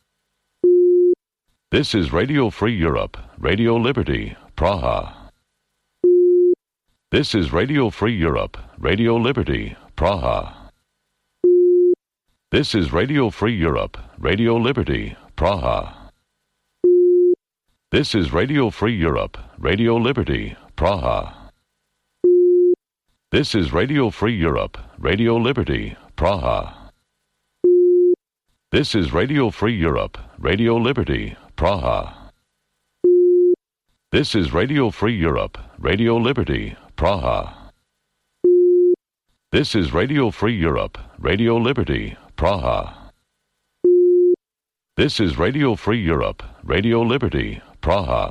S19: This is Radio Free Europe, Radio Liberty, Praha. This is Radio Free Europe, Radio Liberty, Praha. This is Radio Free Europe, Radio Liberty, Praha. This is Radio Free Europe, Radio Liberty, Praha. This is Radio Free Europe, Radio Liberty, Praha. This is Radio Free Europe, Radio Liberty, Praha. This is Radio Free Europe, Radio Liberty, Praha. This is Radio Free Europe, Radio Liberty, Praha. This is Radio Free Europe, Radio Liberty, Praha.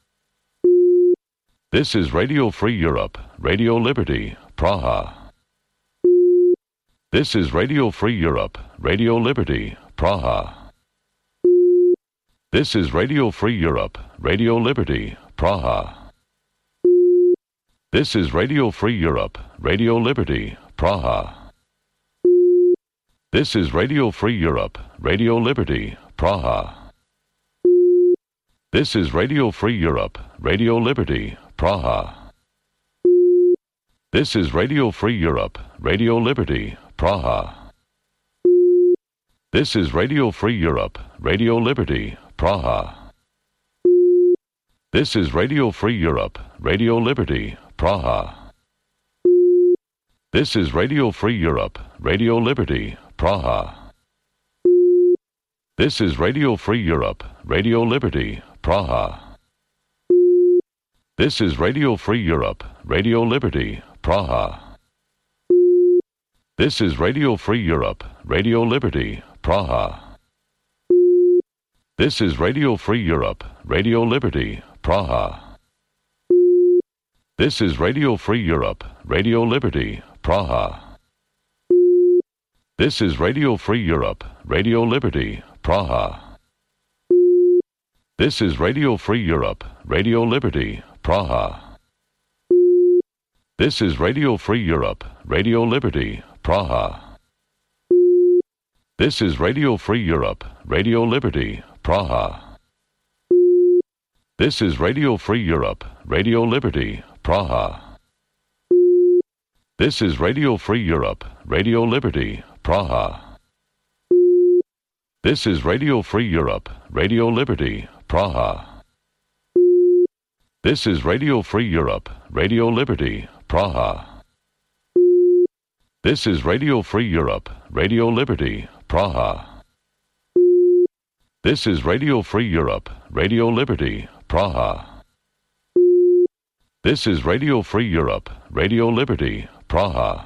S19: This is Radio Free Europe, Radio Liberty, Praha. This is Radio Free Europe, Radio Liberty, Praha. This is Radio Free Europe, Radio Liberty, Praha. This is Radio Free Europe, Radio Liberty, Praha. This is Radio Free Europe, Radio Liberty, Praha. This is Radio Free Europe, Radio Liberty, Praha. This is Radio Free Europe, Radio Liberty, Praha. This is Radio Free Europe, Radio Liberty, Praha. This is Radio Free Europe, Radio Liberty, Praha. This is Radio Free Europe, Radio Liberty, Praha. This is Radio Free Europe, Radio Liberty, Praha. This is Radio Free Europe, Radio Liberty, Praha. This is Radio Free Europe, Radio Liberty, Praha. This is Radio Free Europe, Radio Liberty, Praha. This is Radio Free Europe, Radio Liberty, Praha. This is Radio Free Europe, Radio Liberty, Praha. This is Radio Free Europe, Radio Liberty, Praha. This is Radio Free Europe, Radio Liberty, Praha. This is Radio Free Europe, Radio Liberty, Praha. This is Radio Free Europe, Radio Liberty, Praha. This is Radio Free Europe, Radio Liberty, Praha. This is Radio Free Europe, Radio Liberty, Praha. This is Radio Free Europe, Radio Liberty, Praha. This is Radio Free Europe, Radio Liberty, Praha. This is Radio Free Europe, Radio Liberty, Praha. This is Radio Free Europe, Radio Liberty, Praha.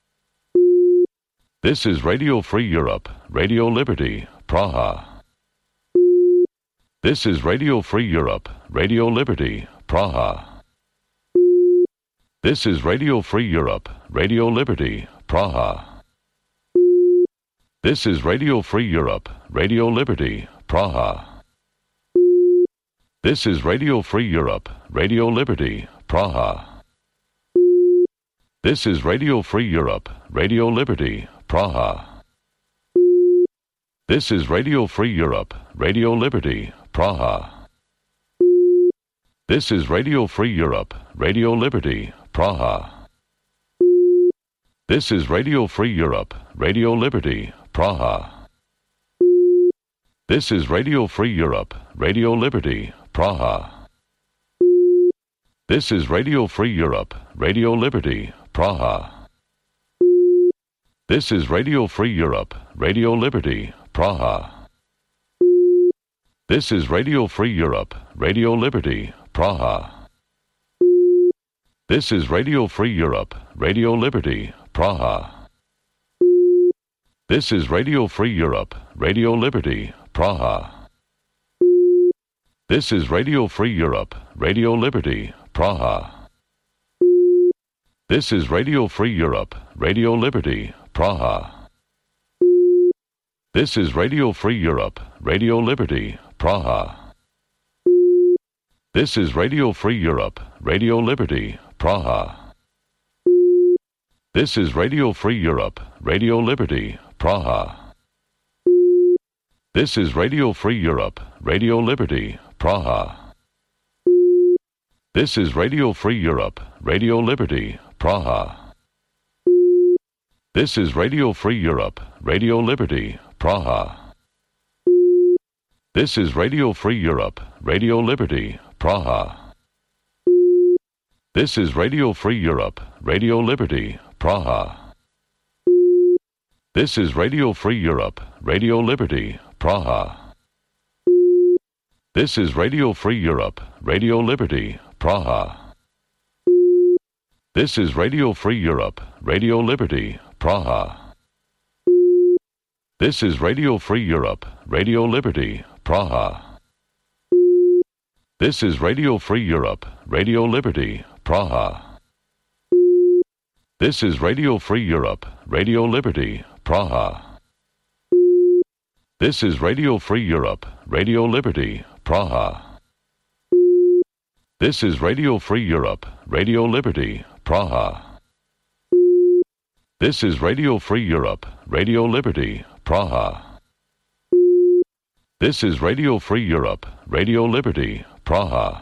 S19: This is Radio Free Europe, Radio Liberty, Praha. This is Radio Free Europe, Radio Liberty, Praha. This is Radio Free Europe, Radio Liberty, Praha. This is Radio Free Europe, Radio Liberty, Praha. This is Radio Free Europe, Radio Liberty, Praha. This is Radio Free Europe, Radio Liberty, Praha. This is Radio Free Europe, Radio Liberty, Praha. This is Radio Free Europe, Radio Liberty, Praha. This is Radio Free Europe, Radio Liberty, Praha. This is Radio Free Europe, Radio Liberty, Praha. This is Radio Free Europe, Radio Liberty, Praha. This is Radio Free Europe, Radio Liberty, Praha. This is Radio Free Europe, Radio Liberty, Praha. This is Radio Free Europe, Radio Liberty, Praha. This is Radio Free Europe, Radio Liberty, Praha. This is Radio Free Europe, Radio Liberty, Praha. This is Radio Free Europe, Radio Liberty, Praha. This is Radio Free Europe, Radio Liberty, Praha. This is Radio Free Europe, Radio Liberty, Praha. This is Radio Free Europe, Radio Liberty, Praha. This is Radio Free Europe, Radio Liberty, Praha. This is Radio Free Europe, Radio Liberty, Praha. This is Radio Free Europe, Radio Liberty, Praha. This is Radio Free Europe, Radio Liberty, Praha. This is Radio Free Europe, Radio Liberty, Praha. This is Radio Free Europe, Radio Liberty, Praha. This is Radio Free Europe, Radio Liberty, Praha. This is Radio Free Europe, Radio Liberty, Praha. This is Radio Free Europe, Radio Liberty, Praha. This is Radio Free Europe, Radio Liberty, Praha. This is Radio Free Europe, Radio Liberty, Praha. This is Radio Free Europe, Radio Liberty, Praha. This is Radio Free Europe, Radio Liberty, Praha. This is Radio Free Europe, Radio Liberty, Praha. This is Radio Free Europe, Radio Liberty, Praha.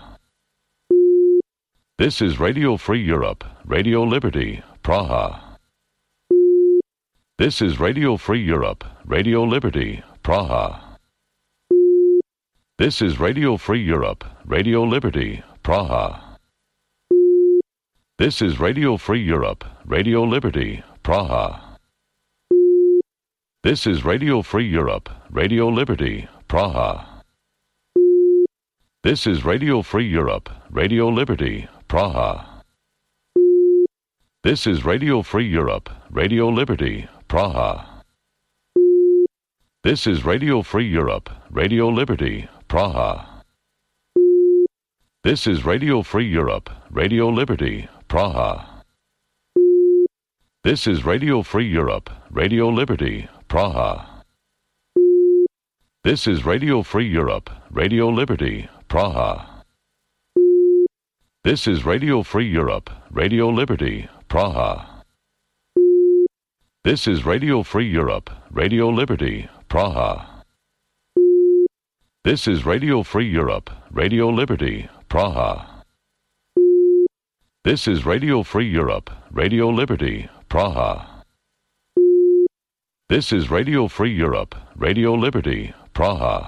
S19: This is Radio Free Europe, Radio Liberty, Praha. This is Radio Free Europe, Radio Liberty, Praha. This is Radio Free Europe, Radio Liberty, Praha. This is Radio Free Europe, Radio Liberty, Praha. This is Radio Free Europe, Radio Liberty, Praha. This is Radio Free Europe, Radio Liberty, Praha. This is Radio Free Europe, Radio Liberty, Praha. This is Radio Free Europe, Radio Liberty, Praha. This is Radio Free Europe, Radio Liberty, Praha. This is Radio Free Europe, Radio Liberty, Praha. This is Radio Free Europe, Radio Liberty, Praha. This is Radio Free Europe, Radio Liberty, Praha. This is Radio Free Europe, Radio Liberty, Praha. This is Radio Free Europe, Radio Liberty, Praha. This is Radio Free Europe, Radio Liberty, Praha. This is Radio Free Europe, Radio Liberty, Praha.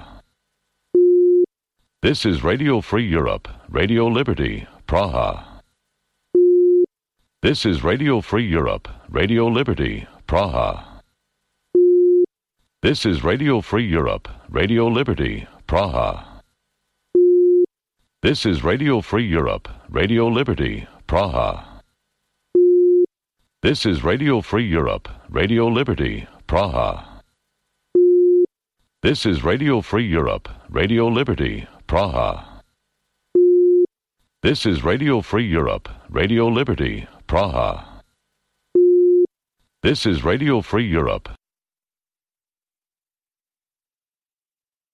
S19: This is Radio Free Europe, Radio Liberty, Praha. This is Radio Free Europe, Radio Liberty, Praha. This is Radio Free Europe, Radio Liberty, Praha. This is Radio Free Europe, Radio Liberty, Praha. This is Radio Free Europe, Radio Liberty, Praha. This is Radio Free Europe, Radio Liberty, Praha. This is Radio Free Europe, Radio Liberty, Praha. This is Radio Free Europe,